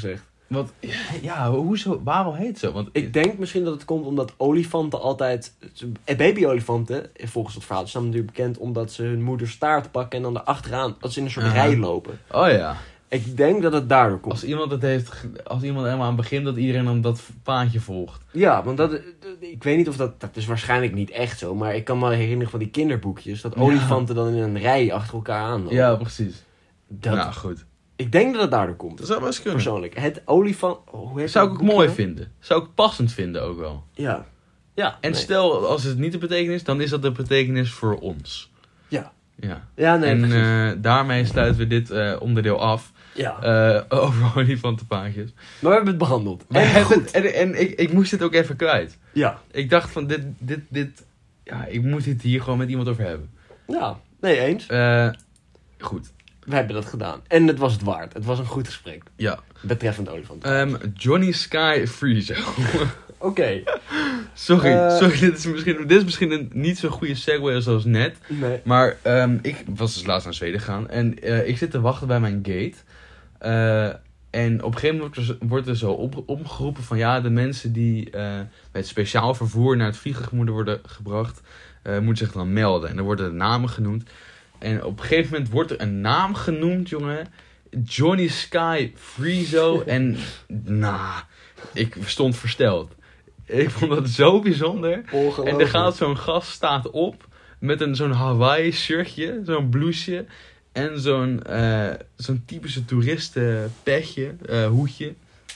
Wat, ja, hoezo, waarom heet het zo? Want Ik denk misschien dat het komt omdat olifanten altijd... Baby-olifanten, volgens het verhaal, staan natuurlijk bekend omdat ze hun moeder staart pakken en dan erachteraan, dat ze in een soort Uh-huh. rij lopen. Oh ja. Ik denk dat het daardoor komt. Als iemand het heeft, ge- als iemand helemaal aan het begin dat iedereen dan dat paadje volgt. Ja, want dat, ik weet niet of dat... Dat is waarschijnlijk niet echt zo, maar ik kan me herinneren van die kinderboekjes, dat Ja. olifanten dan in een rij achter elkaar aanlopen. Ja, precies. Dat, Nou, goed. Ik denk dat het daardoor komt. Dat zou best kunnen. Persoonlijk. Het olifant... Oh, hoe heet Zou ik dat ook boek mooi nou? vinden. Zou ik passend vinden ook wel. Ja. Ja. En nee. stel, als het niet de betekenis, dan is dat de betekenis voor ons. Ja. Ja. Ja, nee, en precies. eh, daarmee sluiten we dit eh, onderdeel af. Ja. eh, over olifantenpaadjes. Maar we hebben het behandeld. Maar En het- goed. En, en ik, ik moest dit ook even kwijt. Ja. Ik dacht van, dit, dit, dit... Ja, ik moet dit hier gewoon met iemand over hebben. Ja. Nee, eens. Eh, goed. We hebben dat gedaan. En het was het waard. Het was een goed gesprek. Ja. Betreffend olifant. Ehm, Johnny Sky Freezo. Oké. sorry, Eh. sorry dit, is misschien, dit is misschien een niet zo'n goede segue zoals net. Nee. Maar ehm, ik was dus laatst naar Zweden gegaan. En eh, ik zit te wachten bij mijn gate. Eh, en op een gegeven moment wordt er, wordt er zo op, opgeroepen van... Ja, de mensen die eh, met speciaal vervoer naar het vliegtuig moeten worden gebracht... eh, moeten zich dan melden. En er worden de namen genoemd. En op een gegeven moment wordt er een naam genoemd, jongen. Johnny Sky Freezo. En nou, ik stond versteld. Ik vond dat zo bijzonder. En er gaat zo'n gast staat op met een zo'n Hawaii shirtje, zo'n blouseje en zo'n eh, zo'n typische toeristen petje, eh, hoedje.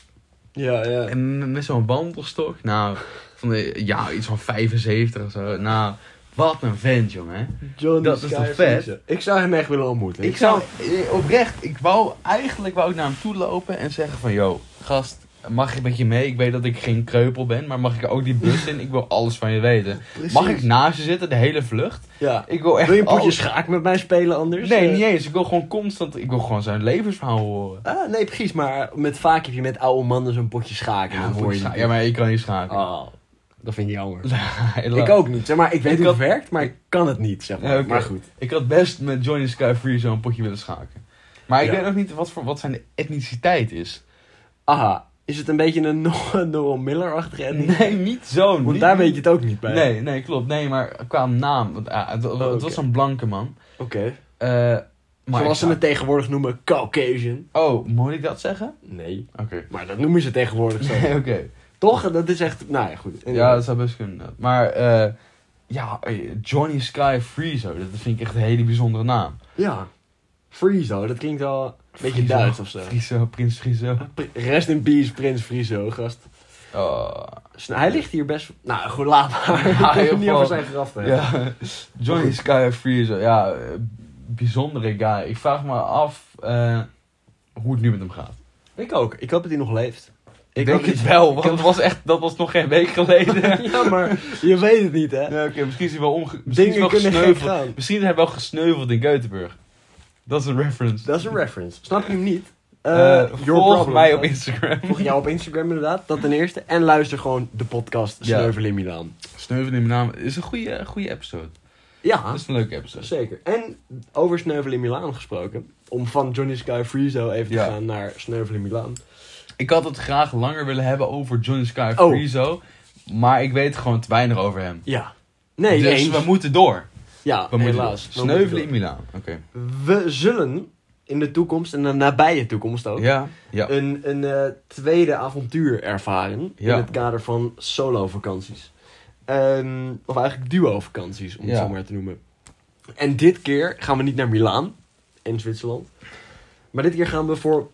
Ja, ja. En met, met zo'n wandelstok. Nou, van de, ja, iets van vijfenzeventig of zo. Nou, wat een vent, jongen. Johnny dat is Sky toch vet? Freezer. Ik zou hem echt willen ontmoeten. Ik zou, eh, oprecht, ik wou, eigenlijk wou ik naar hem toe lopen en zeggen van, yo, gast, mag ik met je mee? Ik weet dat ik geen kreupel ben, maar mag ik ook die bus in? Ik wil alles van je weten. Precies. Mag ik naast je zitten, de hele vlucht? Ja. Ik wil echt Wil je een potje alles- schaak met mij spelen anders? Nee, Eh, niet eens. Ik wil gewoon constant, ik wil gewoon zijn levensverhaal horen. Ah, nee, precies. Maar met, vaak heb je met oude mannen zo'n potje schaak. En dan hoor je scha- die- ja, maar ik kan niet schaken. Oh, dat vind ik jammer. Helaas. Ik ook niet. Zeg maar, ik weet Ik hoe had- het werkt, maar ik kan het niet, zeg maar. Ja, oké. Maar goed. Ik had best met Johnny Sky Free zo'n potje willen schaken. Maar ik Ja. weet ook niet wat, voor, wat zijn etniciteit is. Aha. Is het een beetje een Noah Noah Miller-achtige ending? Nee, niet zo. Want niet- daar weet je het ook niet bij. Nee, nee, klopt. Nee, maar qua naam. Want, ah, het, het oké. was een blanke man. Oké. Eh, maar Zoals ik ze het tegenwoordig noemen, Caucasian. Oh, moet ik dat zeggen? Nee. Oké. Maar dat noemen ze tegenwoordig zo. Nee, oké. Toch? Dat is echt... Nou ja, goed. Ja, dat zou best kunnen. Maar eh, ja, eh, Johnny Sky Freezo, dat vind ik echt een hele bijzondere naam. Ja. Friezo, dat klinkt wel een beetje Frizo. Duits of zo. Frizo, Prins Frizo. Rest in peace, Prins Frizo, gast. Oh. Sn- Hij ligt hier best... Nou, goed, laat maar. Ja, Ik heb het niet heel over veel. zijn graf te hebben. Ja, Johnny Sky Freezo, ja, eh, bijzondere guy. Ik vraag me af eh, hoe het nu met hem gaat. Ik ook. Ik hoop dat hij nog leeft. Ik hoop denk dat het hij- wel, want dat was, echt, dat was nog geen week geleden. Ja, maar je weet het niet, hè? Ja, oké, misschien is hij wel, omge- misschien is hij Dingen wel kunnen gek gesneuveld. gaan. Misschien is hij wel gesneuveld in Göteborg. Dat is een reference. Dat is een reference. Snap je hem niet? Eh, Uh, your volg problem. mij op Instagram. Volg jou op Instagram inderdaad, dat ten eerste. En luister gewoon de podcast Ja. Sneuvel in Milaan. Sneuvel in mijn naam is een goede, goede episode. Ja, Dat is een leuke episode. zeker. En over Sneuvel in Milaan gesproken. Om van Johnny Sky Freezo even Ja. te gaan naar Sneuvel in Milaan. Ik had het graag langer willen hebben over Johnny Sky Oh. Freezo. Maar ik weet gewoon te weinig over hem. Ja. Nee, dus eens. we moeten door. Ja, We moeten helaas. door. We moeten Sneuvelen in door. Milaan. Oké. We zullen in de toekomst, en de nabije toekomst ook, Ja. Ja. een, een eh, tweede avontuur ervaren. Ja. In het kader van solo-vakanties. Ehm, of eigenlijk duo-vakanties, om het Ja. zo maar te noemen. En dit keer gaan we niet naar Milaan, in Zwitserland. Maar dit keer gaan we voor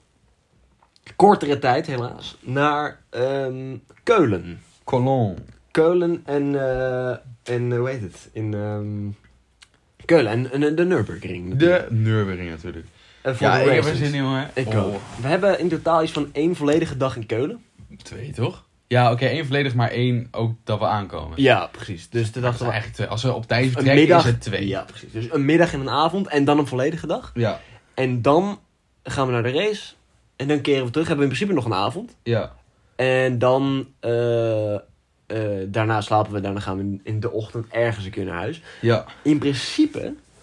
kortere tijd, helaas, naar ehm, Keulen. Cologne. Keulen en, eh, en hoe heet het? In ehm, Keulen en, en de Nürburgring. natuurlijk. De Nürburgring natuurlijk. En voor Ja, de ik heb er races. zin in, jongen. Ik Oh, ook. We hebben in totaal iets van één volledige dag in Keulen. Twee, toch? Ja, oké. één volledig, maar één ook dat we aankomen. Ja, precies. Dus de Dat dag is we eigenlijk twee. Als we op tijd een vertrekken, middag. is het twee. Ja, precies. Dus een middag en een avond en dan een volledige dag. Ja. En dan gaan we naar de race. En dan keren we terug. Hebben we in principe nog een avond. Ja. En dan eh, eh, daarna slapen we. Daarna gaan we in- in de ochtend ergens een keer naar huis. Ja. In principe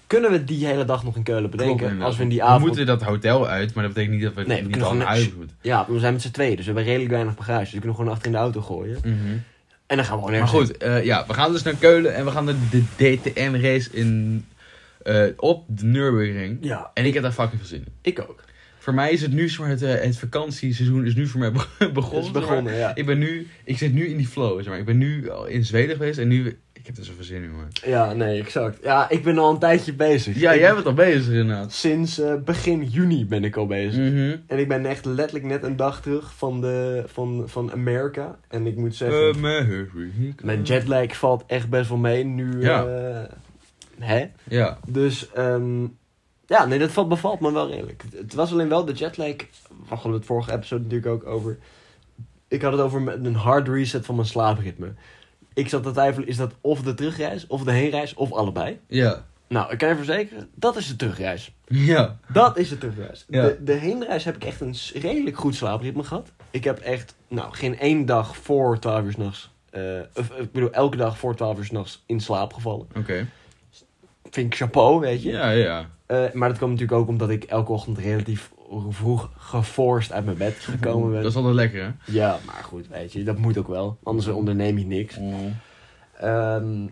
kunnen we die hele dag nog in Keulen bedenken. Klopt, als we in die avond... We moeten dat hotel uit, maar dat betekent niet dat we Nee, we niet kunnen al naar gewoon- huis moeten. Ja, we zijn met z'n tweeën, dus we hebben redelijk weinig bagage. Dus we kunnen gewoon achter in de auto gooien. Mm-hmm. En dan gaan we gewoon Maar ergens goed, uh, ja, we gaan dus naar Keulen en we gaan naar de D T M race in, uh, op de Nürburgring. heen. Ja, En ik heb daar fucking veel zin in. ik ook. Voor mij is het nu, zeg maar, het, uh, het vakantieseizoen is nu voor mij be- begonnen. Het is begonnen, zeg maar. ja. Ik ben nu, ik zit nu in die flow, zeg maar. Ik ben nu al in Zweden geweest en nu, ik heb er zoveel zin in, man. Ja, nee, exact. Ja, ik ben al een tijdje bezig. Ja, Ik- jij bent al bezig inderdaad. Sinds uh, begin juni ben ik al bezig. Mhm. En ik ben echt letterlijk net een dag terug van, de, van, van Amerika. En ik moet zeggen, America. mijn jetlag valt echt best wel mee nu. Ja. Uh, hè? Ja. Dus, um, ja, nee, dat valt, bevalt me wel redelijk. Het, het was alleen wel de jetlag, waar hadden we het vorige episode natuurlijk ook over. Ik had het over een hard reset van mijn slaapritme. Ik zat te twijfelen, is dat of de terugreis, of de heenreis, of allebei? Ja. Nou, ik kan je verzekeren, dat is de terugreis. Ja. Dat is de terugreis. Ja. De, de heenreis heb ik echt een s- redelijk goed slaapritme gehad. Ik heb echt, nou, geen één dag voor twaalf uur 's nachts, uh, of, ik bedoel, elke dag voor twaalf uur 's nachts in slaap gevallen. Oké. Okay. Vind ik chapeau, weet je. Ja, ja. Uh, maar dat kwam natuurlijk ook omdat ik elke ochtend relatief vroeg geforced uit mijn bed gekomen ben. Dat is altijd lekker, hè? Ja, maar goed, weet je, dat moet ook wel. Anders onderneem je niks. Mm. Um,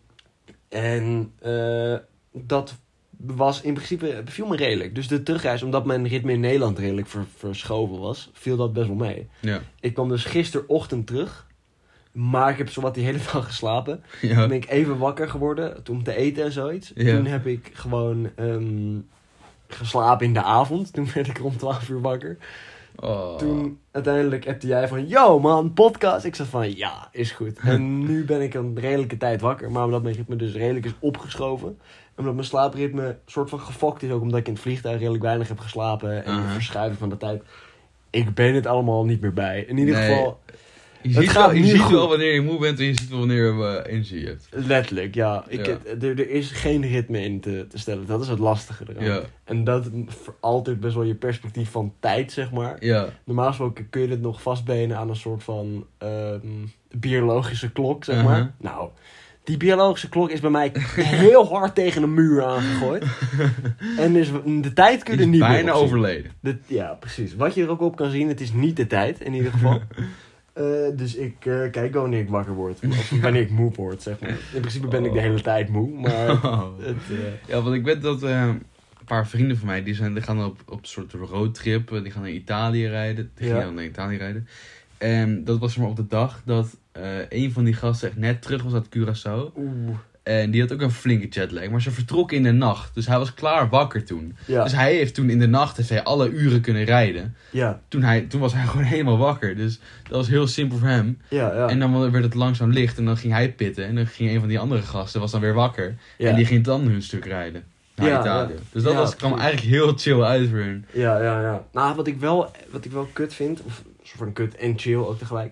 en uh, dat was in principe, beviel me redelijk. Dus de terugreis, omdat mijn ritme in Nederland redelijk ver, verschoven was, viel dat best wel mee. Ja. Ik kwam dus gisterochtend terug, maar ik heb zowat die hele dag geslapen. Ja. Toen ben ik even wakker geworden, toen te eten en zoiets. Ja. Toen heb ik gewoon um, geslapen in de avond. Toen werd ik rond twaalf uur wakker. Oh. Toen uiteindelijk appte jij van, yo man, podcast. Ik zei van, ja, is goed. En nu ben ik een redelijke tijd wakker. Maar omdat mijn ritme dus redelijk is opgeschoven. En omdat mijn slaapritme soort van gefokt is. Ook omdat ik in het vliegtuig redelijk weinig heb geslapen. En Uh-huh. de verschuiving van de tijd. Ik ben het allemaal niet meer bij. In ieder Nee. geval, Je Het ziet, gaat wel, je nu ziet goed. wel wanneer je moe bent en je ziet wel wanneer je uh, energie hebt. letterlijk, ja. Ik, Ja. het- er, er is geen ritme in te, te stellen. Dat is het lastige eraan. Ja. En dat veraltert best wel je perspectief van tijd, zeg maar. Ja. Normaal gesproken kun je dit nog vastbenen aan een soort van ehm, biologische klok, zeg maar. Uh-huh. Nou, die biologische klok is bij mij heel hard tegen een muur aangegooid. En dus de tijd kun je Die er is niet meer bijna op zien. overleden. De, ja, precies. Wat je er ook op kan zien, het is niet de tijd, in ieder geval. Uh, dus ik uh, kijk wel wanneer ik wakker word. Of wanneer ik moe word, zeg maar. In principe ben ik de hele tijd moe, maar... Oh. Het, uh, Ja, want ik weet dat uh, een paar vrienden van mij, die, zijn, die gaan op, op een soort roadtrip. Die gaan naar Italië rijden. Die Ja. gingen dan naar Italië rijden. En dat was maar op de dag dat uh, een van die gasten echt net terug was uit Curaçao. Oeh. En die had ook een flinke jetlag. Maar ze vertrokken in de nacht. Dus hij was klaar wakker toen. Ja, Dus hij heeft toen in de nacht heeft hij alle uren kunnen rijden. ja, Toen, hij, toen was hij gewoon helemaal wakker. Dus dat was heel simpel voor hem. ja, ja. En dan werd het langzaam licht. En dan ging hij pitten. En dan ging een van die andere gasten was dan weer wakker. ja. En die ging dan hun stuk rijden. Naar Ja, Italië. ja. Dus dat Ja, was, kwam precies. eigenlijk heel chill uit voor hun. Ja, ja, ja. Nou, wat ik wel, wat ik wel kut vind, of een soort van kut en chill ook tegelijk,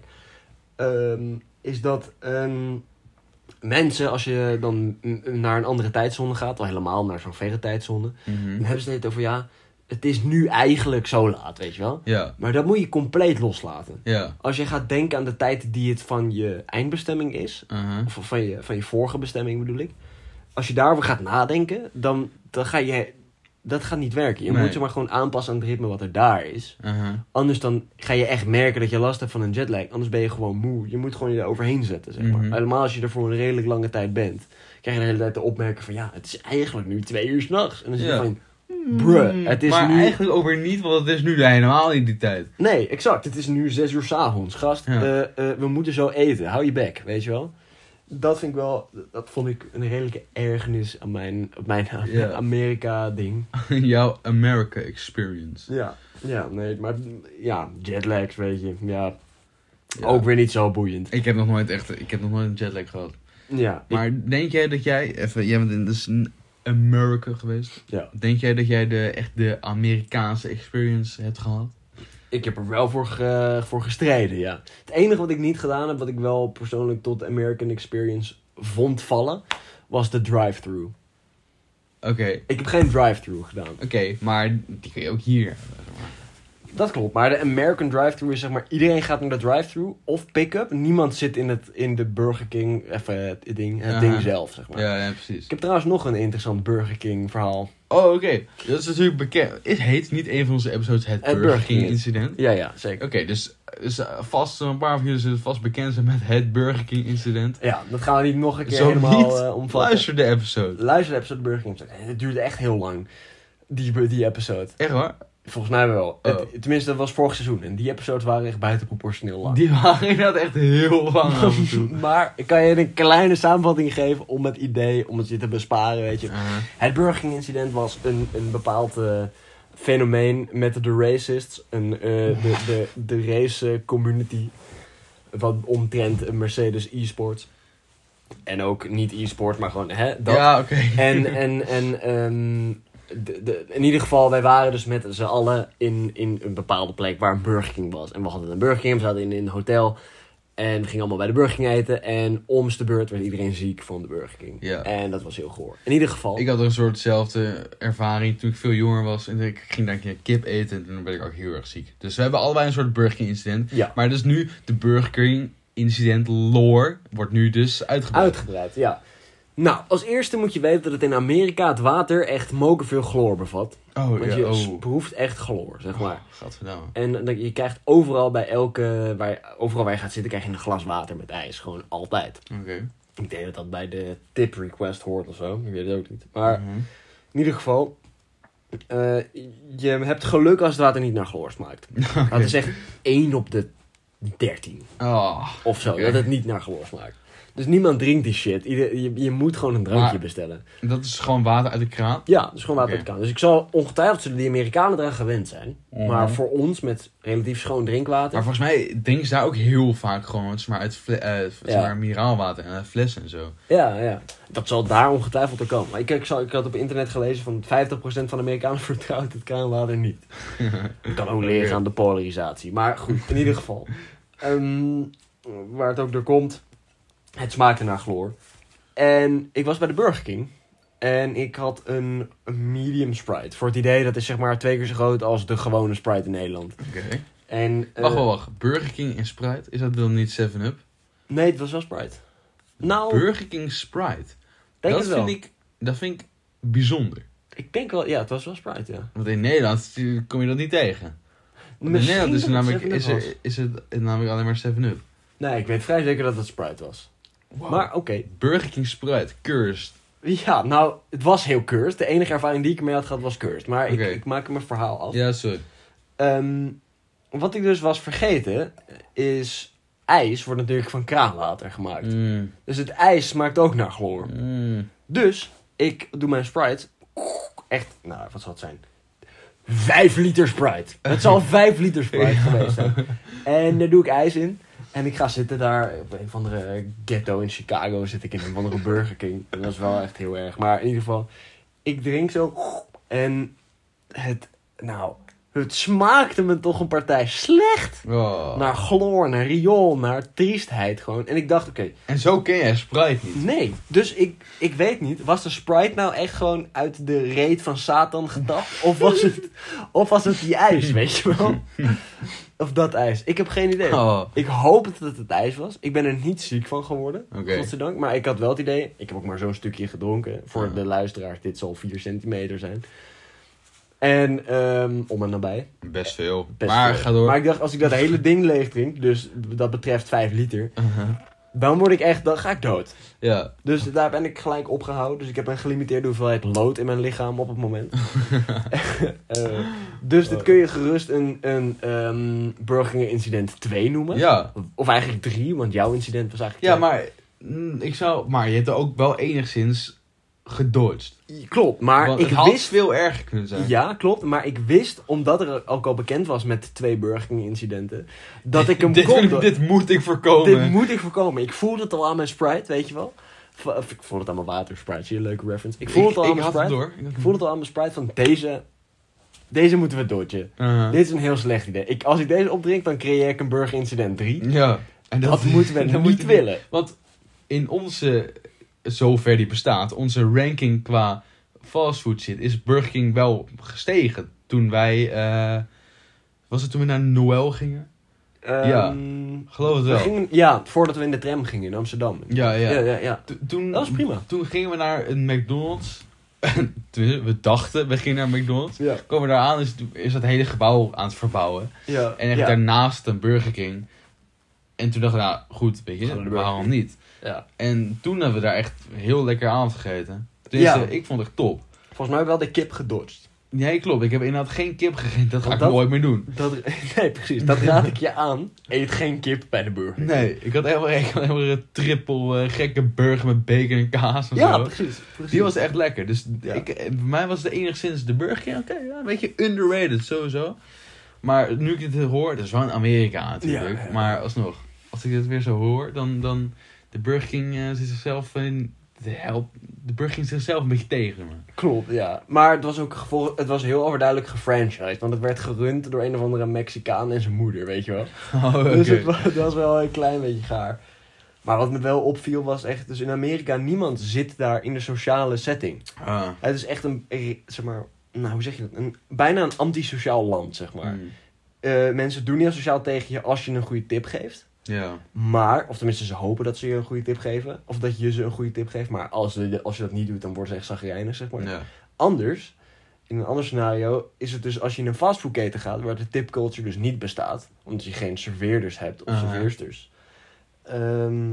um, is dat um, mensen, als je dan n- naar een andere tijdzone gaat, al helemaal naar zo'n verre tijdzone, dan hebben ze het over, ja, het is nu eigenlijk zo laat, weet je wel. Ja, Maar dat moet je compleet loslaten. ja. Als je gaat denken aan de tijd die het van je eindbestemming is, Uh-huh. of van je, van je vorige bestemming bedoel ik. Als je daarover gaat nadenken, dan, dan ga je... Dat gaat niet werken. Je Nee. moet je maar gewoon aanpassen aan het ritme wat er daar is. Uh-huh. Anders dan ga je echt merken dat je last hebt van een jetlag. Anders ben je gewoon moe. Je moet gewoon je er overheen zetten, zeg maar. Mhm. Helemaal als je er voor een redelijk lange tijd bent. Krijg je de hele tijd te opmerken van... Ja, het is eigenlijk nu twee uur 's nachts. En dan zit je Ja. van... Bruh, het is maar nu... eigenlijk ook weer niet, want het is nu helemaal in die tijd. Nee, exact. Het is nu zes uur 's avonds. Gast, Ja. eh, eh, we moeten zo eten. Hou je bek, weet je wel. Dat vind ik wel... Dat vond ik een redelijke ergernis aan mijn, op mijn Ja. Amerika-ding. Jouw America experience. Ja, ja, nee, maar ja, jetlags, weet je. Ja, Ja. ook weer niet zo boeiend. Ik heb nog nooit echt, ik heb nog nooit een jetlag gehad. Ja, Maar denk jij dat jij, even, jij bent in dus in Amerika geweest. Ja. Denk jij dat jij de, echt de Amerikaanse experience hebt gehad? ik heb er wel voor, ge, voor gestreden, ja. Het enige wat ik niet gedaan heb, wat ik wel persoonlijk tot de American Experience vond vallen, was de drive-thru. Oké, Ik heb geen drive-thru gedaan. oké, maar die kun je ook hier hebben. Dat klopt, maar de American drive-thru is zeg maar... Iedereen gaat naar de drive-thru of pick-up. Niemand zit in, het, in de Burger King... Even het ding, het Aha. ding zelf, zeg maar. Ja, ja, precies. Ik heb trouwens nog een interessant Burger King verhaal. Oh, oké. Okay. Dat is natuurlijk bekend. Het heet niet een van onze episodes het, het Burger King incident. Ja, ja, zeker. Oké, okay, dus, dus uh, vast een paar van jullie zullen vast bekend zijn met het Burger King incident. Ja, dat gaan we niet nog een keer Zo helemaal niet, uh, omvatten. Luister de episode. Luister de episode Burger King. Het duurde echt heel lang, die, die episode. Echt waar? Volgens mij wel. Oh. Het, tenminste, dat was vorig seizoen. En die episodes waren echt buitenproportioneel lang. Die waren inderdaad echt heel lang af en toe. Maar ik kan je een kleine samenvatting geven om het idee, om het je te besparen, weet je. Uh, Het Burger King incident was een, een bepaald uh, fenomeen met de racists. Een, uh, de, de, de race community. Wat omtrent Mercedes e-sports. En ook niet e-sport, maar gewoon hè, dat. ja, oké. Okay. En, en, en um, de, de, in ieder geval, wij waren dus met z'n allen in, in een bepaalde plek waar een Burger King was. En we hadden een Burger King, we zaten in, in een hotel. En we gingen allemaal bij de Burger King eten. En om's de beurt werd iedereen ziek van de Burger King. Ja. En dat was heel goor. In ieder geval. Ik had een soortzelfde ervaring toen ik veel jonger was. En ik ging daar een keer kip eten en toen ben ik ook heel erg ziek. Dus we hebben allebei een soort Burger King incident. Ja. Maar dus nu, de Burger King incident lore wordt nu dus uitgebreid. Uitgebreid, ja. Nou, als eerste moet je weten dat het in Amerika het water echt mokerveel chloor bevat. Oh, Want ja, je oh. proeft echt chloor, zeg maar. Oh, gadverdamme. En dat- je krijgt overal bij elke, waar, overal waar je gaat zitten, krijg je een glas water met ijs. Gewoon altijd. Oké. Okay. Ik denk dat dat bij de tip request hoort of zo. Ik weet het ook niet. Maar Mhm. in ieder geval, uh, je hebt geluk als het water niet naar chloor smaakt. Okay. Dat is echt één op de dertien Oh, of zo, oké. dat het niet naar chloor smaakt. Dus niemand drinkt die shit. Ieder, je, je moet gewoon een drankje Maar- bestellen. Dat is gewoon water uit de kraan? Ja, dat is gewoon water Oké. uit de kraan. Dus ik zal ongetwijfeld zullen die Amerikanen eraan gewend zijn. Mhm. Maar voor ons met relatief schoon drinkwater. Maar volgens mij drinken ze daar ook heel vaak gewoon het is maar uit fle- uh, zeg Ja. maar mineraalwater en uit flessen en zo. Ja, ja. Dat zal daar ongetwijfeld er komen. Maar ik, ik, zal, ik had op internet gelezen van vijftig procent van de Amerikanen vertrouwt het kraanwater niet. Ik kan ook leren Oké. aan de polarisatie. Maar goed, in ieder geval. Ehm, waar het ook door komt. Het smaakte naar chloor. En ik was bij de Burger King. En ik had een, een medium Sprite. Voor het idee, dat is zeg maar twee keer zo groot als de gewone Sprite in Nederland. Oké. En, eh, Wacht, wacht, wacht. Burger King en Sprite? Is dat dan niet seven up? Nee, het was wel Sprite. Nou, Burger King Sprite. denk dat, het wel. vind ik, dat vind ik bijzonder. Ik denk wel, ja, het was wel Sprite, ja. Want in Nederland kom je dat niet tegen. In Misschien Nederland is, er dat het namelijk, is, seven up er, is het namelijk alleen maar seven up. was. Nee, ik weet vrij zeker dat het Sprite was. Wow. Maar oké. Burger King Sprite, cursed. Ja, nou, het was heel cursed. De enige ervaring die ik ermee had gehad was cursed. Maar Oké. ik, ik maak mijn verhaal af. Ja, sorry. Ehm, wat ik dus was vergeten, is ijs wordt natuurlijk van kraanwater gemaakt. Mm, Dus het ijs smaakt ook naar chloor. mm. Dus, ik doe mijn Sprite. Echt, nou, wat zal het zijn? Vijf liter Sprite. Het zal vijf liter Sprite geweest zijn. En daar doe ik ijs in. En ik ga zitten daar, op een of andere ghetto in Chicago zit ik in een of andere Burger King. En dat is wel echt heel erg. Maar in ieder geval, ik drink zo. En het, nou, het smaakte me toch een partij slecht. Oh. Naar chloor, naar riool, naar triestheid gewoon. En ik dacht, oké, En zo ken jij Sprite niet. nee. Dus ik, ik weet niet, was de Sprite nou echt gewoon uit de reet van Satan getapt? Of was het, of was het die ijs, weet je wel? Of dat ijs. Ik heb geen idee. Oh. Ik hoop dat het het ijs was. Ik ben er niet ziek van geworden. Oké. Godzijdank. Maar ik had wel het idee. Ik heb ook maar zo'n stukje gedronken. Voor Ja. de luisteraars. Dit zal vier centimeter zijn. En ehm, om en nabij. Best veel. Best maar veel. ga door. Maar ik dacht, als ik dat hele ding leeg drink. Dus dat betreft vijf liter. Uh-huh. Dan word ik echt, dan ga ik dood. Ja. Dus daar ben ik gelijk opgehouden. Dus ik heb een gelimiteerde hoeveelheid lood in mijn lichaam op het moment. Eh, dus dit kun je gerust een, een ehm Burger King incident twee noemen. Ja. Of eigenlijk drie, want jouw incident was eigenlijk Ja, twee. maar mm, ik zou, maar je hebt er ook wel enigszins gedodged. Klopt, maar Want ik het had wist... veel erger kunnen zijn. Ja, klopt. Maar ik wist, omdat er ook al bekend was met twee Burger King incidenten, dat ik hem dit, kon... do- dit moet ik voorkomen. Dit moet ik voorkomen. Ik voelde het al aan mijn Sprite, weet je wel. Of, of ik voelde het aan mijn water, Sprite. Zie je, leuke reference. Ik voelde het al ik aan mijn had het Sprite. door. Ik voelde het al aan mijn Sprite van deze... Deze moeten we dodgen. Uh-huh. Dit is een heel slecht idee. Ik, als ik deze opdrink, dan creëer ik een Burger Incident drie. Ja. En Dat, moeten we dat niet moet je- willen. Want in onze, zover die bestaat, onze ranking qua fastfood shit, is Burger King wel gestegen. Toen wij, eh Was het toen we naar Noël gingen? Um, Ja, geloof het we wel. gingen, ja, voordat we in de tram gingen in Amsterdam. Ja, ja. ja, ja, ja. To- toen, Dat was prima. Toen gingen we naar een McDonald's. Tenminste, we dachten, we gingen naar McDonald's. Ja. Komen we daar aan, is, is dat hele gebouw aan het verbouwen. Ja. En echt ja. daarnaast een Burger King. En toen dachten we, nou goed, weet Gaan we je, naar de Burger waarom niet? Ja. En toen hebben we daar echt heel lekker aan gegeten. Tenminste, Ja. ik vond het echt top. Volgens mij wel de kip gedodged. Nee, klopt. Ik heb inderdaad geen kip gegeten. Dat ga Want ik dat- nooit meer doen. Dat, nee, precies. Dat raad ik je aan. Eet geen kip bij de burger. Nee, ik had helemaal, ik had helemaal een triple eh, gekke burger met bacon en kaas en Ja, zo. precies, precies. Die was echt lekker. Dus Ja. ik, eh, bij mij was het enigszins de Burger King. Oké, ja, een beetje underrated sowieso. Maar nu ik dit hoor, dat is wel in Amerika natuurlijk. Ja, ja. Maar alsnog, als ik dit weer zo hoor, dan, dan de Burger King uh, zit zichzelf in... De, help, de Burger King zichzelf een beetje tegen me. Klopt, ja. Maar het was ook gevolg, het was heel overduidelijk gefranchised. Want het werd gerund door een of andere Mexicaan en zijn moeder, weet je wel. Oh, oké. Dus het was, het was wel een klein beetje gaar. Maar wat me wel opviel was echt... Dus in Amerika, niemand zit daar in de sociale setting. Ah. Het is echt een, eh, zeg maar... Nou, hoe zeg je dat? Een, bijna een antisociaal land, zeg maar. Mm. Eh, mensen doen niet sociaal tegen je als je een goede tip geeft. Ja. Maar, of tenminste ze hopen dat ze je een goede tip geven. Of dat je ze een goede tip geeft. Maar als, ze, als je dat niet doet, dan worden ze echt zagrijnig, zeg maar. Ja. Anders, in een ander scenario, is het dus als je in een fastfoodketen gaat, waar de tipculture dus niet bestaat, omdat je geen serveerders hebt of Uh-huh. serveersters, ehm,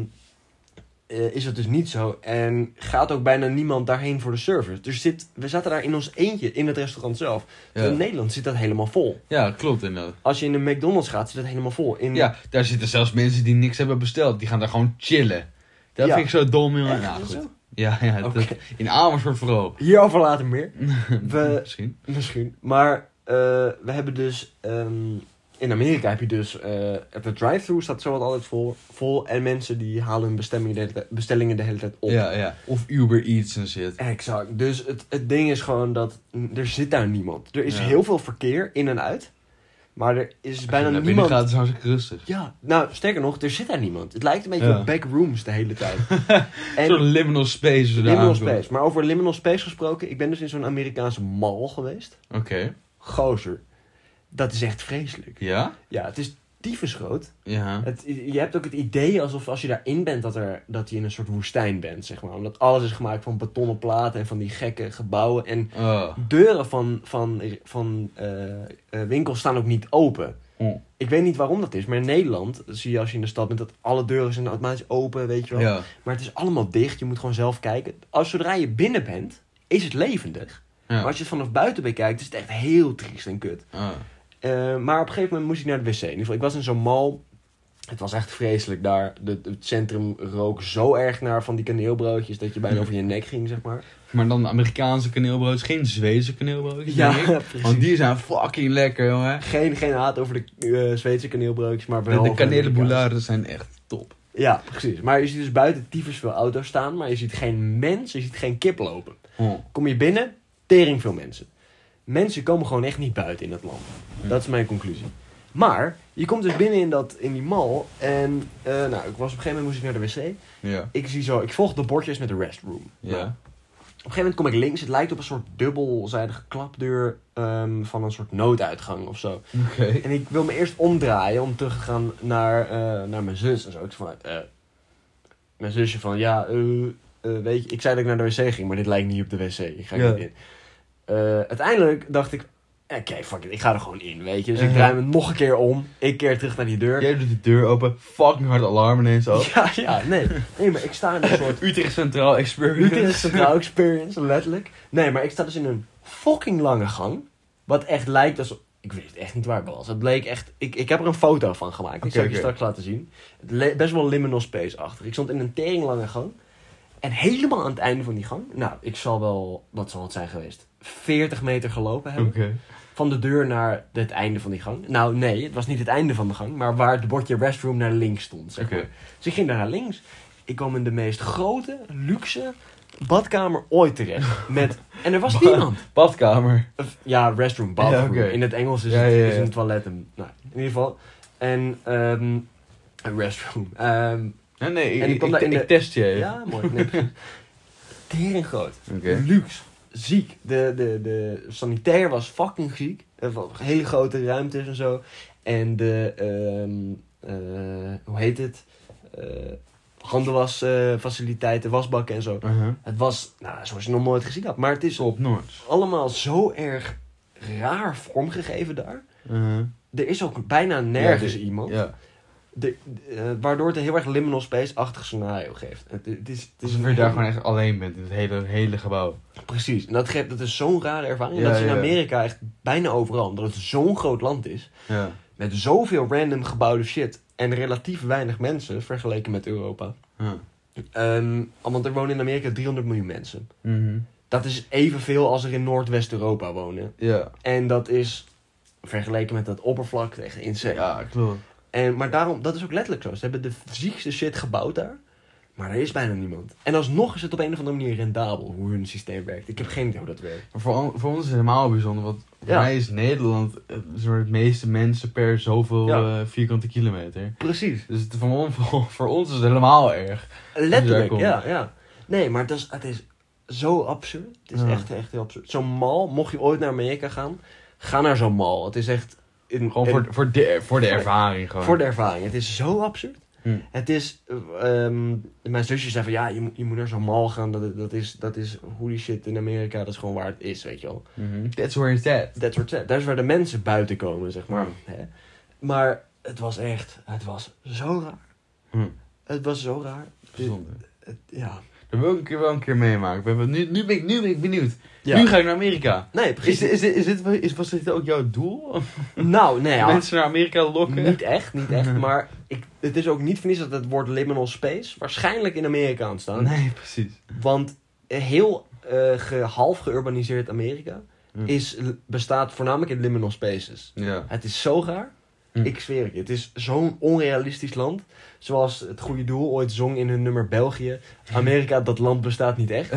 eh, is het dus niet zo. En gaat ook bijna niemand daarheen voor de service. Dus zit, we zaten daar in ons eentje in het restaurant zelf. Ja. In Nederland zit dat helemaal vol. Ja, klopt inderdaad. Als je in een McDonald's gaat, zit dat helemaal vol. In, Ja, daar zitten zelfs mensen die niks hebben besteld. Die gaan daar gewoon chillen. Dat Ja. vind ik zo dom. Jongen. Echt, Nou, is dat goed. zo? Ja, ja dat- Oké. in Amersfoort vooral. Hierover later meer. We, Misschien. Misschien. Maar eh, we hebben dus... ehm, in Amerika heb je dus... eh de drive-thru staat zo wat altijd vol, vol. En mensen die halen hun bestemmingen de hele tijd- bestellingen de hele tijd op. Ja, ja. Of Uber Eats en shit. Exact. Dus het, het ding is gewoon dat... mm, Er zit daar niemand. Er is Ja. heel veel verkeer in en uit. Maar er is bijna Als je naar binnen niemand... gaat, is het hartstikke rustig. Ja, nou, sterker nog, er zit daar niemand. Het lijkt een beetje Ja. op backrooms de hele tijd. Een soort liminal space. als je daar Liminal aankomt. space. Maar over liminal space gesproken, ik ben dus in zo'n Amerikaanse mall geweest. Oké. Gozer. Dat is echt vreselijk. Ja? Ja, het is tyfus groot. Ja. Het, je hebt ook het idee alsof als je daarin bent dat, er, dat je in een soort woestijn bent, zeg maar. Omdat alles is gemaakt van betonnen platen en van die gekke gebouwen. En Oh. deuren van, van, van eh, eh, winkels staan ook niet open. Oh. Ik weet niet waarom dat is, maar in Nederland zie je als je in de stad bent dat alle deuren zijn automatisch open, weet je wel. Ja. Maar het is allemaal dicht, je moet gewoon zelf kijken. Als zodra je binnen bent, is het levendig. Ja. Maar als je het vanaf buiten bekijkt, is het echt heel triest en kut. Ah. Uh, maar op een gegeven moment moest ik naar de wc. In ieder geval, ik was in zo'n mall. Het was echt vreselijk daar. De, het centrum rook zo erg naar van die kaneelbroodjes dat je bijna over je nek ging, zeg maar. Maar dan Amerikaanse kaneelbroodjes, geen Zweedse kaneelbroodjes, Ja, denk ik. precies. Want die zijn fucking lekker, jongen. Geen, geen haat over de uh, Zweedse kaneelbroodjes, maar wel De, de over Amerikaanse. kanelenboularden zijn echt top. Ja, precies. Maar je ziet dus buiten tyfus veel auto's staan, maar je ziet geen mens, je ziet geen kip lopen. Oh. Kom je binnen, tering veel mensen. Mensen komen gewoon echt niet buiten in dat land. Dat is mijn conclusie. Maar, je komt dus binnen in, dat, in die mall. En, uh, nou, ik was op een gegeven moment moest ik naar de wc. Ja. Ik zie zo, ik volg de bordjes met de restroom. Ja. Nou, op een gegeven moment kom ik links. Het lijkt op een soort dubbelzijdige klapdeur um, van een soort nooduitgang of zo. Oké. En ik wil me eerst omdraaien om terug te gaan naar, uh, naar mijn zus en zo. Ik van, uh, mijn zusje van, ja, uh, uh, weet je, ik zei dat ik naar de wc ging, maar dit lijkt niet op de wc. Ik ga er Ja. niet in. Uh, uiteindelijk dacht ik, oké, okay, fuck it, ik ga er gewoon in, weet je. Dus ik Uh-huh. draai me nog een keer om. Ik keer terug naar die deur. Jij doet de deur open, fucking hard alarm ineens al. Ja, ja, nee. Nee, maar ik sta in een soort... Utrecht Centraal Experience. Utrecht Centraal Experience, letterlijk. Nee, maar ik sta dus in een fucking lange gang. Wat echt lijkt alsof... Ik wist echt niet waar ik was. Het bleek echt... Ik, ik heb er een foto van gemaakt. Die Okay, zal ik je okay. straks laten zien. Het le- best wel liminal space achter. Ik stond in een tering lange gang. En helemaal aan het einde van die gang... Nou, ik zal wel... Wat zal het zijn geweest? veertig meter gelopen hebben. Oké. Van de deur naar het einde van die gang. Nou, nee, het was niet het einde van de gang. Maar waar het bordje restroom naar links stond, zeg Oké. maar. Dus ik ging daar naar links. Ik kwam in de meest grote, luxe badkamer ooit terecht. Met, en er was niemand. Badkamer. Of, ja, restroom, bathroom. Ja, oké. In het Engels is Ja, het ja, ja. is een toilet. En, nou, in ieder geval. En, ehm een restroom. Ehm Nee, nee, ik, En ik ik, kwam ik, daar in ik de- test je even. ja, mooi. Nee, precies. Tering groot. Oké. Luxe. Ziek. De, de, de sanitair was fucking ziek. Uh, hele grote ruimtes en zo. En de, um, uh, hoe heet het? Uh, handenwasfaciliteiten, uh, wasbakken en zo. Uh-huh. Het was, nou, zoals je nog nooit gezien had. Maar het is Top notch. allemaal zo erg raar vormgegeven daar. Uh-huh. Er is ook bijna nergens ja, de, iemand. Ja. De, uh, waardoor het een heel erg liminal space-achtig scenario geeft. Het, het is, het is Alsof je daar gewoon echt alleen bent in het hele, hele gebouw. Precies. En dat, geeft, dat is zo'n rare ervaring. Ja, dat is in ja. Amerika echt bijna overal. Omdat het zo'n groot land is. Ja. Met zoveel random gebouwde shit. En relatief weinig mensen vergeleken met Europa. Huh. Um, want er wonen in Amerika driehonderd miljoen mensen. Mm-hmm. Dat is evenveel als er in Noordwest-Europa wonen. Ja. En dat is vergeleken met dat oppervlak echt insane. Ja, klopt. En, maar daarom, dat is ook letterlijk zo. Ze hebben de ziekste shit gebouwd daar. Maar er is bijna niemand. En alsnog is het op een of andere manier rendabel hoe hun systeem werkt. Ik heb geen idee hoe dat werkt. Maar voor, voor ons is het helemaal bijzonder. Want voor Ja. mij is Nederland uh, soort de meeste mensen per zoveel Ja. uh, vierkante kilometer. Precies. Dus het, voor, on- voor, voor ons is het helemaal erg. Letterlijk, komt. ja, ja. Nee, maar het is, het is zo absurd. Het is Ja. echt, echt heel absurd. Zo'n mall, mocht je ooit naar Amerika gaan, ga naar zo'n mall. Het is echt... In, Gewoon in- voor, voor, de, voor de ervaring gewoon. voor de ervaring. Het is zo absurd. Hm. Het is... uh, um, mijn zusje zei van, ja, je, moet- je moet naar zo'n mall gaan. Dat, dat, is, dat is hoe die shit in Amerika, dat is gewoon waar het is, weet je wel. Mm-hmm. That's where it's at. That's where it's at. Daar is waar de mensen buiten komen, zeg maar. Hm. Hè? Maar het was echt... Het was zo raar. Hm. Het was zo raar. Bijzonder. Het, ja. Dat wil ik een keer wel een keer meemaken. We hebben, nu, nu, ben ik, nu ben ik benieuwd. ja. Nu ga ik naar Amerika. Nee, precies. Is, is, is, is dit, is, was dit ook jouw doel? Nou, nee, ja. Mensen naar Amerika lokken? Niet echt, niet echt. Maar ik, het is ook niet voor niets dat het woord liminal space waarschijnlijk in Amerika aan staat. Nee, precies. Want heel uh, ge, half geurbaniseerd Amerika Hm. is, bestaat voornamelijk in liminal spaces. Ja. Het is zo raar. Hm. Ik zweer het je. Het is zo'n onrealistisch land. Zoals het Goede Doel ooit zong in hun nummer België. Amerika, dat land bestaat niet echt.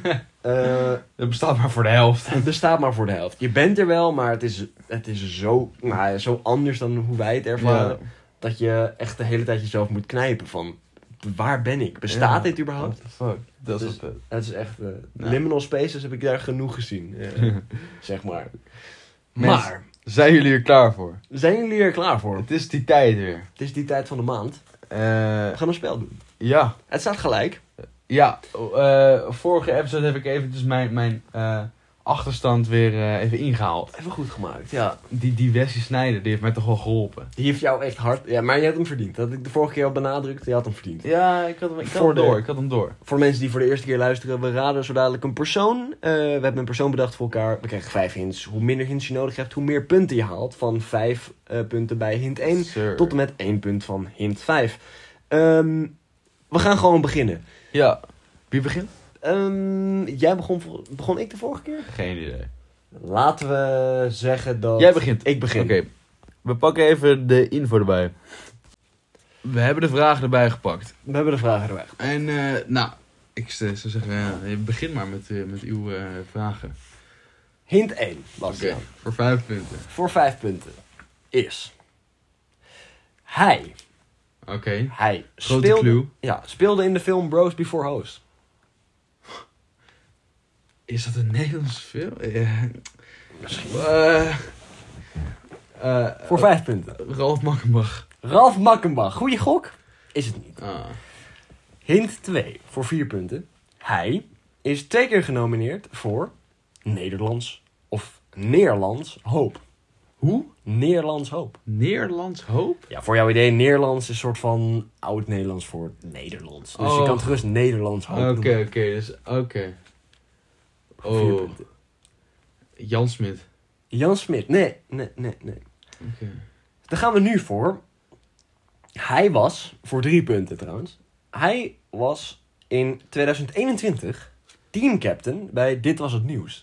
uh, Dat bestaat maar voor de helft. Het bestaat maar voor de helft. Je bent er wel, maar het is, het is zo, nou, zo anders dan hoe wij het ervaren. Ja. Dat je echt de hele tijd jezelf moet knijpen van... Waar ben ik? Bestaat Ja. dit überhaupt? What the fuck? Dat is Dus- wat vet. Het is echt... Uh, Nou. Liminal spaces heb ik daar genoeg gezien. eh, zeg maar. Mensen. Maar, Zijn jullie er klaar voor? zijn jullie er klaar voor? Het is die tijd weer. Het is die tijd van de maand. Eh, We gaan een spel doen. ja. Het staat gelijk. Ja. eh, vorige episode heb ik eventjes mijn, mijn eh, achterstand weer eh, even ingehaald. Even goed gemaakt, ja. Die, die Wesley Sneijder, die heeft mij toch wel geholpen. Die heeft jou echt hard... Ja, maar je hebt hem verdiend. Dat had ik de vorige keer al benadrukt. Je had hem verdiend. Ja, ik had hem, ik had Voor hem de- door. Ik had hem door. Voor de mensen die voor de eerste keer luisteren, we raden zo dadelijk een persoon. Uh, we hebben een persoon bedacht voor elkaar. We krijgen vijf hints. Hoe minder hints je nodig hebt, hoe meer punten je haalt. Van vijf uh, punten bij hint één Sir. tot en met één punt van hint vijf. Um, we gaan gewoon beginnen. Ja. Wie begint? Um, jij begon, voor- begon ik de vorige keer? Geen idee. Laten we zeggen dat... Jij begint. Ik begin. Oké. We pakken even de info erbij. We hebben de vragen erbij gepakt. We hebben de vragen erbij. En, eh, nou, ik zou zeggen, uh, begin maar met, uh, met uw uh, vragen. Hint één, Oké, Bastiaan. voor vijf punten. Voor vijf punten is... Hij, Oké, okay. hij grote speelde, clue. ja, speelde in de film Bros Before Hoes. Is dat een Nederlands film? Uh, Misschien. uh, uh, Voor vijf punten. Ralf Makkenbach. Ralf Makkenbach. Goeie gok? Is het niet. Ah. Hint twee. Voor vier punten. Hij is twee keer genomineerd voor Nederlands of Neerlands Hoop. Hoe? Nederlands Hoop. Nederlands Hoop? Ja, voor jouw idee, Nederlands is een soort van oud-Nederlands voor Nederlands. Dus Oh. je kan het gerust Nederlands Hoop Oké, noemen. oké, okay, dus oké. Voor vier Oh, punten. Jan Smit. Jan Smit. Nee, nee, nee, nee. Oké. Okay. Daar gaan we nu voor. Hij was, voor drie punten trouwens. Hij was in tweeduizend eenentwintig teamcaptain bij Dit Was Het Nieuws.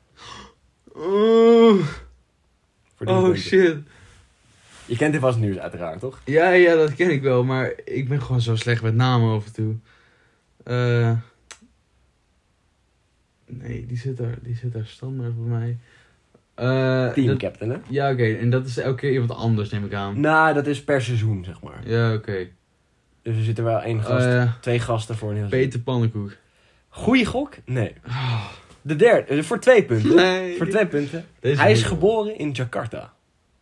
Oh, Voor drie oh punten. shit. Je kent Dit Was Het Nieuws uiteraard, toch? Ja, ja, dat ken ik wel, maar ik ben gewoon zo slecht met namen af en toe. Uh, nee, die zit daar, die zit daar standaard bij mij. Uh, Teamcaptain, hè? Ja, oké, okay. En dat is elke keer iemand anders, neem ik aan. Nou, dat is per seizoen, zeg maar. Ja, oké. Okay. Dus er zitten wel één gast, Uh, twee gasten voor een heel Peter Pannenkoek. Goeie gok? Nee. Oh. De derde, uh, voor twee punten. Nee. Voor twee punten. Deze Hij is moeilijk. geboren in Jakarta.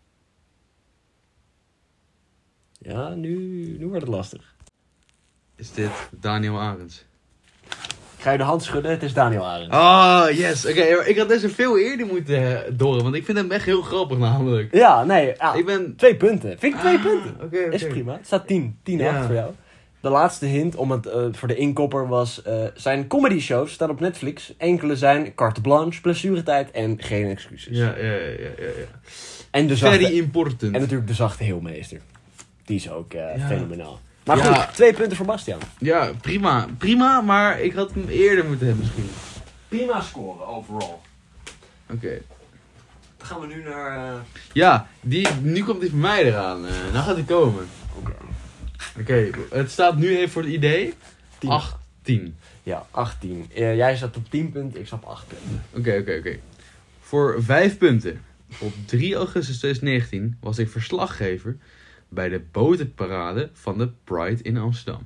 Ja, nu, nu wordt het lastig. Is dit Daniel Arends? Ik ga je de hand schudden, het is Daniel Arends. Oh, yes. Oké, okay, ik had deze veel eerder moeten uh, doren, want ik vind hem echt heel grappig namelijk. Ja, nee, ja, Ik ben... twee punten. Vind ik twee Ah, punten. Oké, oké. Is prima. Het staat tien. tien acht Ja. voor jou. De laatste hint om het, uh, voor de inkopper was... Uh, zijn comedy shows staan op Netflix. Enkele zijn carte blanche, blessuretijd en geen excuses. Ja, ja, ja, ja, ja. En, de Very zachte, important. en natuurlijk de zachte heelmeester. Die is ook uh, Ja. fenomenaal. Maar Ja. goed, twee punten voor Bastiaan. Ja, prima. Prima, maar ik had hem eerder moeten hebben misschien. Prima scoren overall. Oké. Dan gaan we nu naar... Uh... Ja, die, nu komt die van mij eraan. Uh, nou gaat die komen. Oké. Oké, het staat nu even voor het idee. Tien. achttien. Ja, achttien. Uh, jij zat op tien punten, ik zat op acht punten. Oké, oké, oké. Voor vijf punten. Op drie augustus tweeduizend negentien was ik verslaggever bij de botenparade van de Pride in Amsterdam.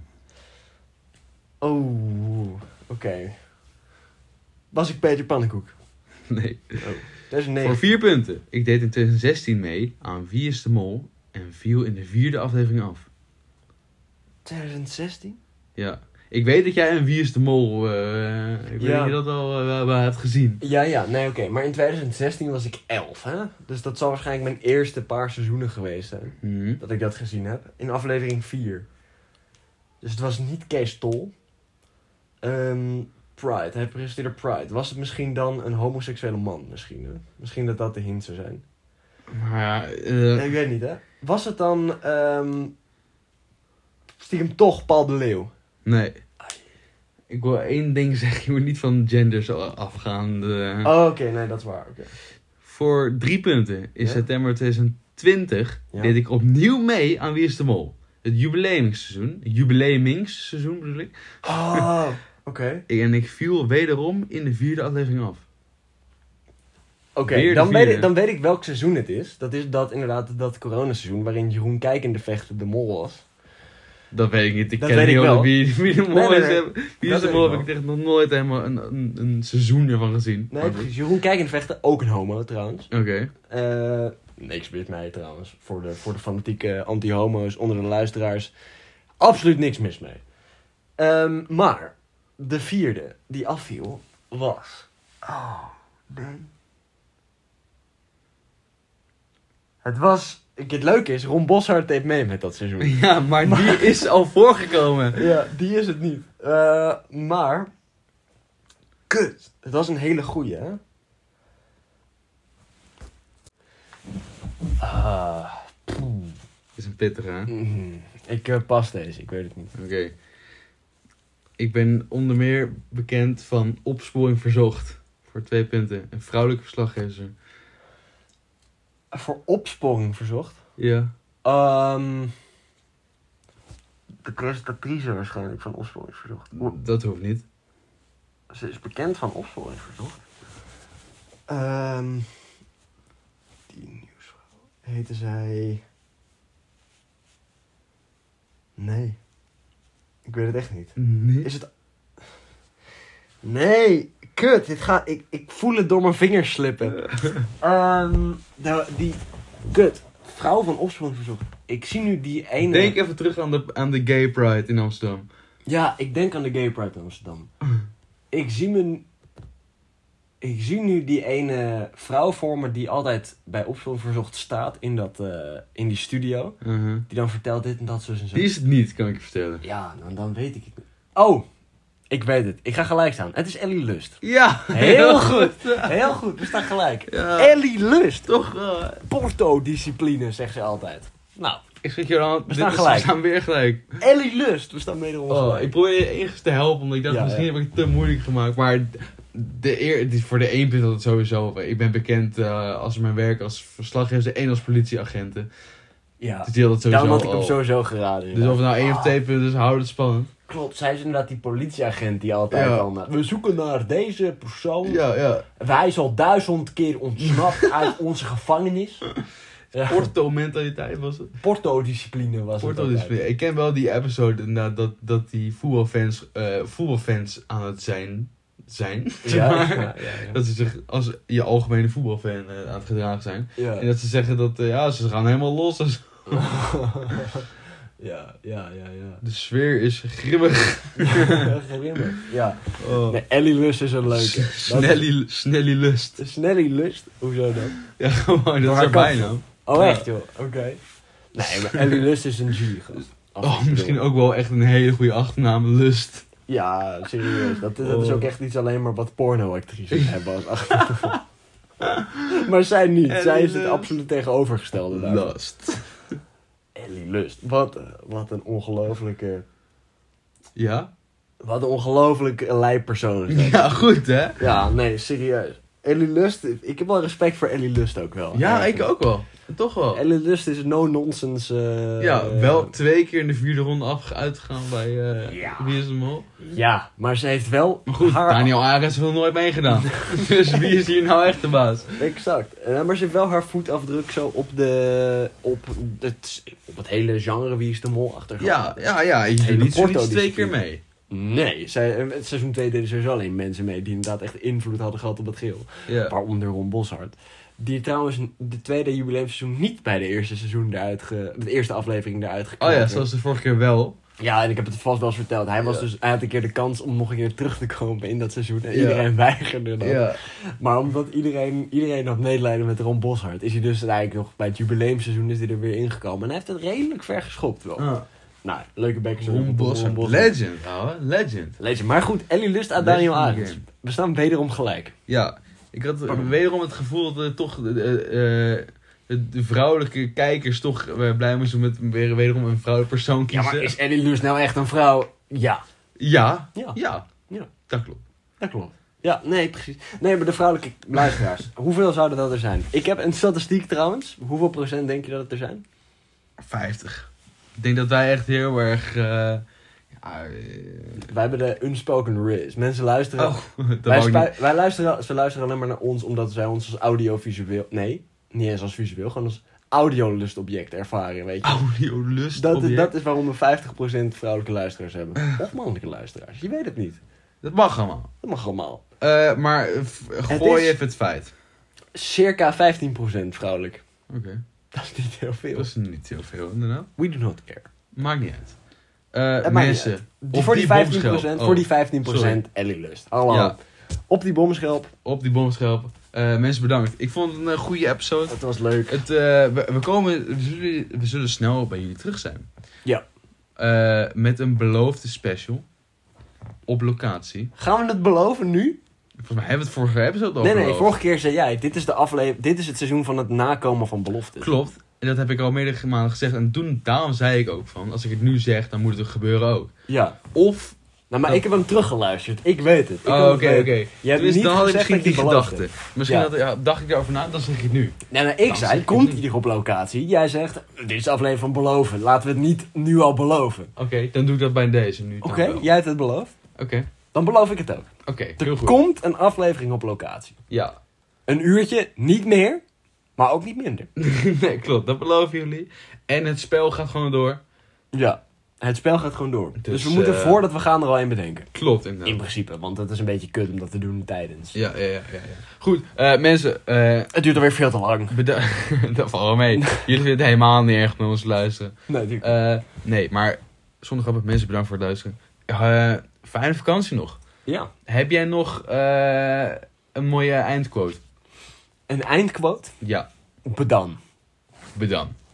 Oh, oké. Okay. Was ik Peter Pannenkoek? Nee. Oh. Dat is een negen. Voor vier punten. Ik deed in tweeduizend zestien mee aan Wie is de Mol en viel in de vierde aflevering af. tweeduizend zestien? Ja. Ik weet dat jij een Wie is de Mol, uh, ik weet Ja. dat je dat al uh, wel hebt gezien. Ja, ja, nee, oké. Okay. Maar in tweeduizend zestien was ik elf, hè? Dus dat zal waarschijnlijk mijn eerste paar seizoenen geweest zijn. Mm-hmm. Dat ik dat gezien heb. In aflevering vier. Dus het was niet Kees Tol. Um, Pride, hij presenteerde Pride. Was het misschien dan een homoseksuele man? Misschien, hè? Misschien dat dat de hint zou zijn. Maar ja, uh, Nee, ik weet niet, hè? Was het dan... Um, stiekem toch Paul de Leeuw? nee. Ik wil één ding zeggen, je moet niet van genders afgaan. De... Oh, oké, okay, nee, dat is waar. Okay. Voor drie punten. In Ja? september tweeduizend twintig Ja. deed ik opnieuw mee aan Wie is de Mol. Het jubileumingsseizoen. Jubileumingsseizoen bedoel ik. Oh, oké. Okay. En ik viel wederom in de vierde aflevering af. Oké, okay, Weer de dan, weet vierde. ik- dan weet ik welk seizoen het is. Dat is dat inderdaad dat coronaseizoen waarin Jeroen Kijkende Vechter de mol was. Dat weet ik niet. Ik Dat ken weet niet ik over wel. Wie, wie de Mol Nee, nee, is. nee. Heb- Wie Dat is de weet Mol ik heb ik wel. echt nog nooit helemaal een, een, een seizoen ervan gezien. Nee, Maar precies. Jeroen Kijkende Vechter, ook een homo trouwens. goed. Oké. Uh, niks mis mee trouwens. Voor de, voor de fanatieke anti-homo's onder de luisteraars. Absoluut niks mis mee. Um, maar, de vierde die afviel was... Oh, nee. Het was... Het leuke is, Ron Boshart deed mee met dat seizoen. Ja, maar, die is al voorgekomen. Ja, die is het niet. Uh, maar... Kut. Het was een hele goeie, hè? Ah... poeh. Is een pittige, hè? Mm, ik uh, pas deze, ik weet het niet. Oké. Ik ben onder meer bekend van Opsporing Verzocht. Voor twee punten. Een vrouwelijke verslaggever. Voor opsporing verzocht? Ja. Um, de presentatrice waarschijnlijk van opsporing verzocht. Dat hoeft niet. Ze is bekend van opsporing verzocht. Um, die nieuwsvrouw. Heette zij... Nee. Ik weet het echt niet. Nee. Is het... Nee, kut. Dit gaat... Ik, ik voel het door mijn vingers slippen. um, de, die... Kut. Vrouw van opsporing verzocht. Ik zie nu die ene... Denk even terug aan de, aan de Gay Pride in Amsterdam. Ja, ik denk aan de Gay Pride in Amsterdam. ik zie me... Ik zie nu die ene vrouw voor me die altijd bij opsporing verzocht staat in, dat, uh, in die studio. Uh-huh. Die dan vertelt dit en dat, zo en zo. Die is het niet, kan ik je vertellen. Ja, nou, dan weet ik het niet. Oh, ik weet het. Ik ga gelijk staan. Het is Ellie Lust. Ja! Heel goed. Heel goed, we staan gelijk. Ja. Ellie Lust. Toch wel. Porto-discipline, zegt ze altijd. Nou, Ik schrik je aan. We staan is- gelijk. We staan weer gelijk. Ellie Lust. We staan wederom Oh, gelijk. ik probeer je enigszins te helpen, omdat ik dacht Ja, misschien ja. heb ik het te moeilijk gemaakt. Maar de eer, het is voor de één punt dat het sowieso. Ik ben bekend uh, als mijn werk als verslaggever en als politieagenten. Ja, Dus die had het sowieso daarom had ik hem al. sowieso geraden. Dus of het nou één of Ah, twee punten is, houdt het spannend. Klopt, zij is inderdaad die politieagent die altijd Ja. al... naar- We zoeken naar deze persoon. Ja, ja. Hij is al duizend keer ontsnapt uit onze gevangenis. Ja. Porto-mentaliteit was het. Porto-discipline was het Porto-discipline. altijd. Ik ken wel die episode inderdaad dat, dat die voetbalfans, uh, voetbalfans aan het zijn zijn. Ja, maar, ja, ja, ja. Dat ze zich als je algemene voetbalfan uh, aan het gedragen zijn. Ja. En dat ze zeggen dat uh, ja, ze gaan helemaal los. En zo. ja, ja, ja, ja. De sfeer is grimmig. Grimmig. Ja. Oh. Nee, Ellie Lust is een leuke. Snelly, Snelly Lust. Snelly Lust? Hoezo dan? Ja, gewoon, dat is haar haar bijnaam. Oh, Ja. echt joh? Oké. Okay. Nee, maar Ellie Lust is een G, gast. Oh, misschien ook wel echt een hele goede achternaam, Lust. Ja, serieus. Dat, dat is ook echt iets alleen maar wat porno-actrices hebben als achternaam. Maar zij niet. Ellie zij is het Lust. absoluut tegenovergestelde daarvan. Lust. Ellie Lust. Wat, wat een ongelofelijke... Ja? Wat een ongelofelijke lijppersoon is dat. Ja, goed hè? Ja, nee, serieus. Ellie Lust, ik heb wel respect voor Ellie Lust ook wel. Ja, Eigenlijk. ik ook wel. Toch wel. Ellie Lust is no-nonsense. Uh, Ja, wel twee keer in de vierde ronde af uitgegaan bij uh, Ja. Wie is de Mol. Ja, maar ze heeft wel Maar goed, haar... Daniel Ares heeft nooit meegedaan. Dus wie is hier nou echt de baas? Exact. Uh, maar ze heeft wel haar voetafdruk zo op de... Op het, op het hele genre Wie is de Mol achtergehaald. Ja, ja, ja. Je Hele doet niet zoiets twee Porto-discipline. keer mee. Nee, zij, het seizoen twee deden sowieso alleen mensen mee die inderdaad echt invloed hadden gehad op het geheel. Ja. Waaronder Ron Boshart. Die trouwens de tweede jubileumseizoen niet bij de eerste seizoen eruit ge, de eerste aflevering eruit Oh gekomen. ja, zoals de vorige keer wel. Ja, en ik heb het vast wel eens verteld. Hij, was Ja. dus, hij had een keer de kans om nog een keer terug te komen in dat seizoen. En Ja. iedereen weigerde dat. Ja. Maar omdat iedereen, iedereen had medelijden met Ron Boshart, is hij dus eigenlijk nog bij het jubileumseizoen is hij er weer ingekomen. En hij heeft het redelijk ver geschopt wel. Ah. Nou, leuke bekkers. Ron Boshart. Legend, ouwe. Legend. Legend. Maar goed, Ellie Lust aan Legend Daniel in the Arends. game. We staan wederom gelijk. Ja. Ik had wederom het gevoel dat uh, toch uh, uh, de, de vrouwelijke kijkers toch uh, blij moesten met weer wederom een vrouwelijke persoon Ja, kiezen. maar is Ellie Lust nou echt een vrouw? Ja. Ja. Ja. Ja. Ja. Dat klopt. Dat klopt. Ja, nee, precies. Nee, maar de vrouwelijke luisteraars. Hoeveel zouden dat er zijn? Ik heb een statistiek trouwens. Hoeveel procent denk je dat het er zijn? vijftig. Ik denk dat wij echt heel erg... Uh, ja, uh, Wij hebben de unspoken riz. Mensen luisteren... oh, dat wij, wou ik spui- niet. wij luisteren, ze luisteren alleen maar naar ons omdat zij ons als audiovisueel... Nee, niet eens als visueel. Gewoon als audiolustobject ervaren, weet je. Audiolust dat, object. dat is waarom we vijftig procent vrouwelijke luisteraars hebben. Of mannelijke luisteraars. Je weet het niet. Dat mag allemaal. Dat mag allemaal. Uh, maar uh, f- gooi is- even het feit. Circa vijftien procent vrouwelijk. Oké. Dat is niet heel veel. Dat is niet heel veel, inderdaad. We do not care. Maakt niet uit. Uh, Het maakt mensen. niet uit. Die, op voor, die vijftien procent, bomschelp. voor die Oh, vijftien procent Ellie Lust. Hallo. Ja. Op die bomschelp. Op die bomschelp. Uh, mensen bedankt. Ik vond het een uh, goede episode. Het was leuk. Het, uh, we, we, komen, we, zullen, we zullen snel bij jullie terug zijn. Ja. Uh, met een beloofde special. Op locatie. Gaan we het beloven nu? Volgens mij hebben we het vorige episode al Nee, nee, beloofd. vorige keer zei jij, dit is, de afle- dit is het seizoen van het nakomen van beloften. Klopt. En dat heb ik al meerdere malen gezegd. En toen, daarom zei ik ook van, als ik het nu zeg, dan moet het gebeuren ook. Ja. Of... Nou, maar ik heb hem teruggeluisterd. Ik weet het. Ik Oh, heb oké, het oké. weten. Je hebt Dus niet dan had ik gezegd misschien dat die je beloofde. gedachte. Misschien Ja. had, ja, dacht ik daarover na, dan zeg ik het nu. Nee, maar ik Dan zeg zei, ik komt het hier op locatie? Jij zegt, dit is de aflevering van beloven. Laten we het niet nu al beloven. Oké, okay, dan doe ik dat bij deze nu. Oké, okay, jij hebt het beloofd. Oké. Okay. Dan beloof ik het ook. Oké, okay, er heel goed. komt een aflevering op locatie. Ja. Een uurtje, niet meer, maar ook niet minder. Nee, klopt. Dat beloven jullie. En het spel gaat gewoon door. Ja, het spel gaat gewoon door. Dus, Dus, we moeten uh, voordat we gaan er al in bedenken. Klopt, inderdaad. In principe, want het is een beetje kut om dat te doen tijdens. Ja, ja, ja. ja, ja. Goed, uh, mensen. Uh, Het duurt alweer veel te lang. Beda- dat valt wel mee. Jullie vinden het helemaal niet erg met ons luisteren. Nee, natuurlijk. Uh, nee, maar zonder grap, mensen bedankt voor het luisteren. Uh, fijne vakantie nog. Ja. Heb jij nog uh, een mooie eindquote? Een eindquote? Ja. Bedan. Bedan.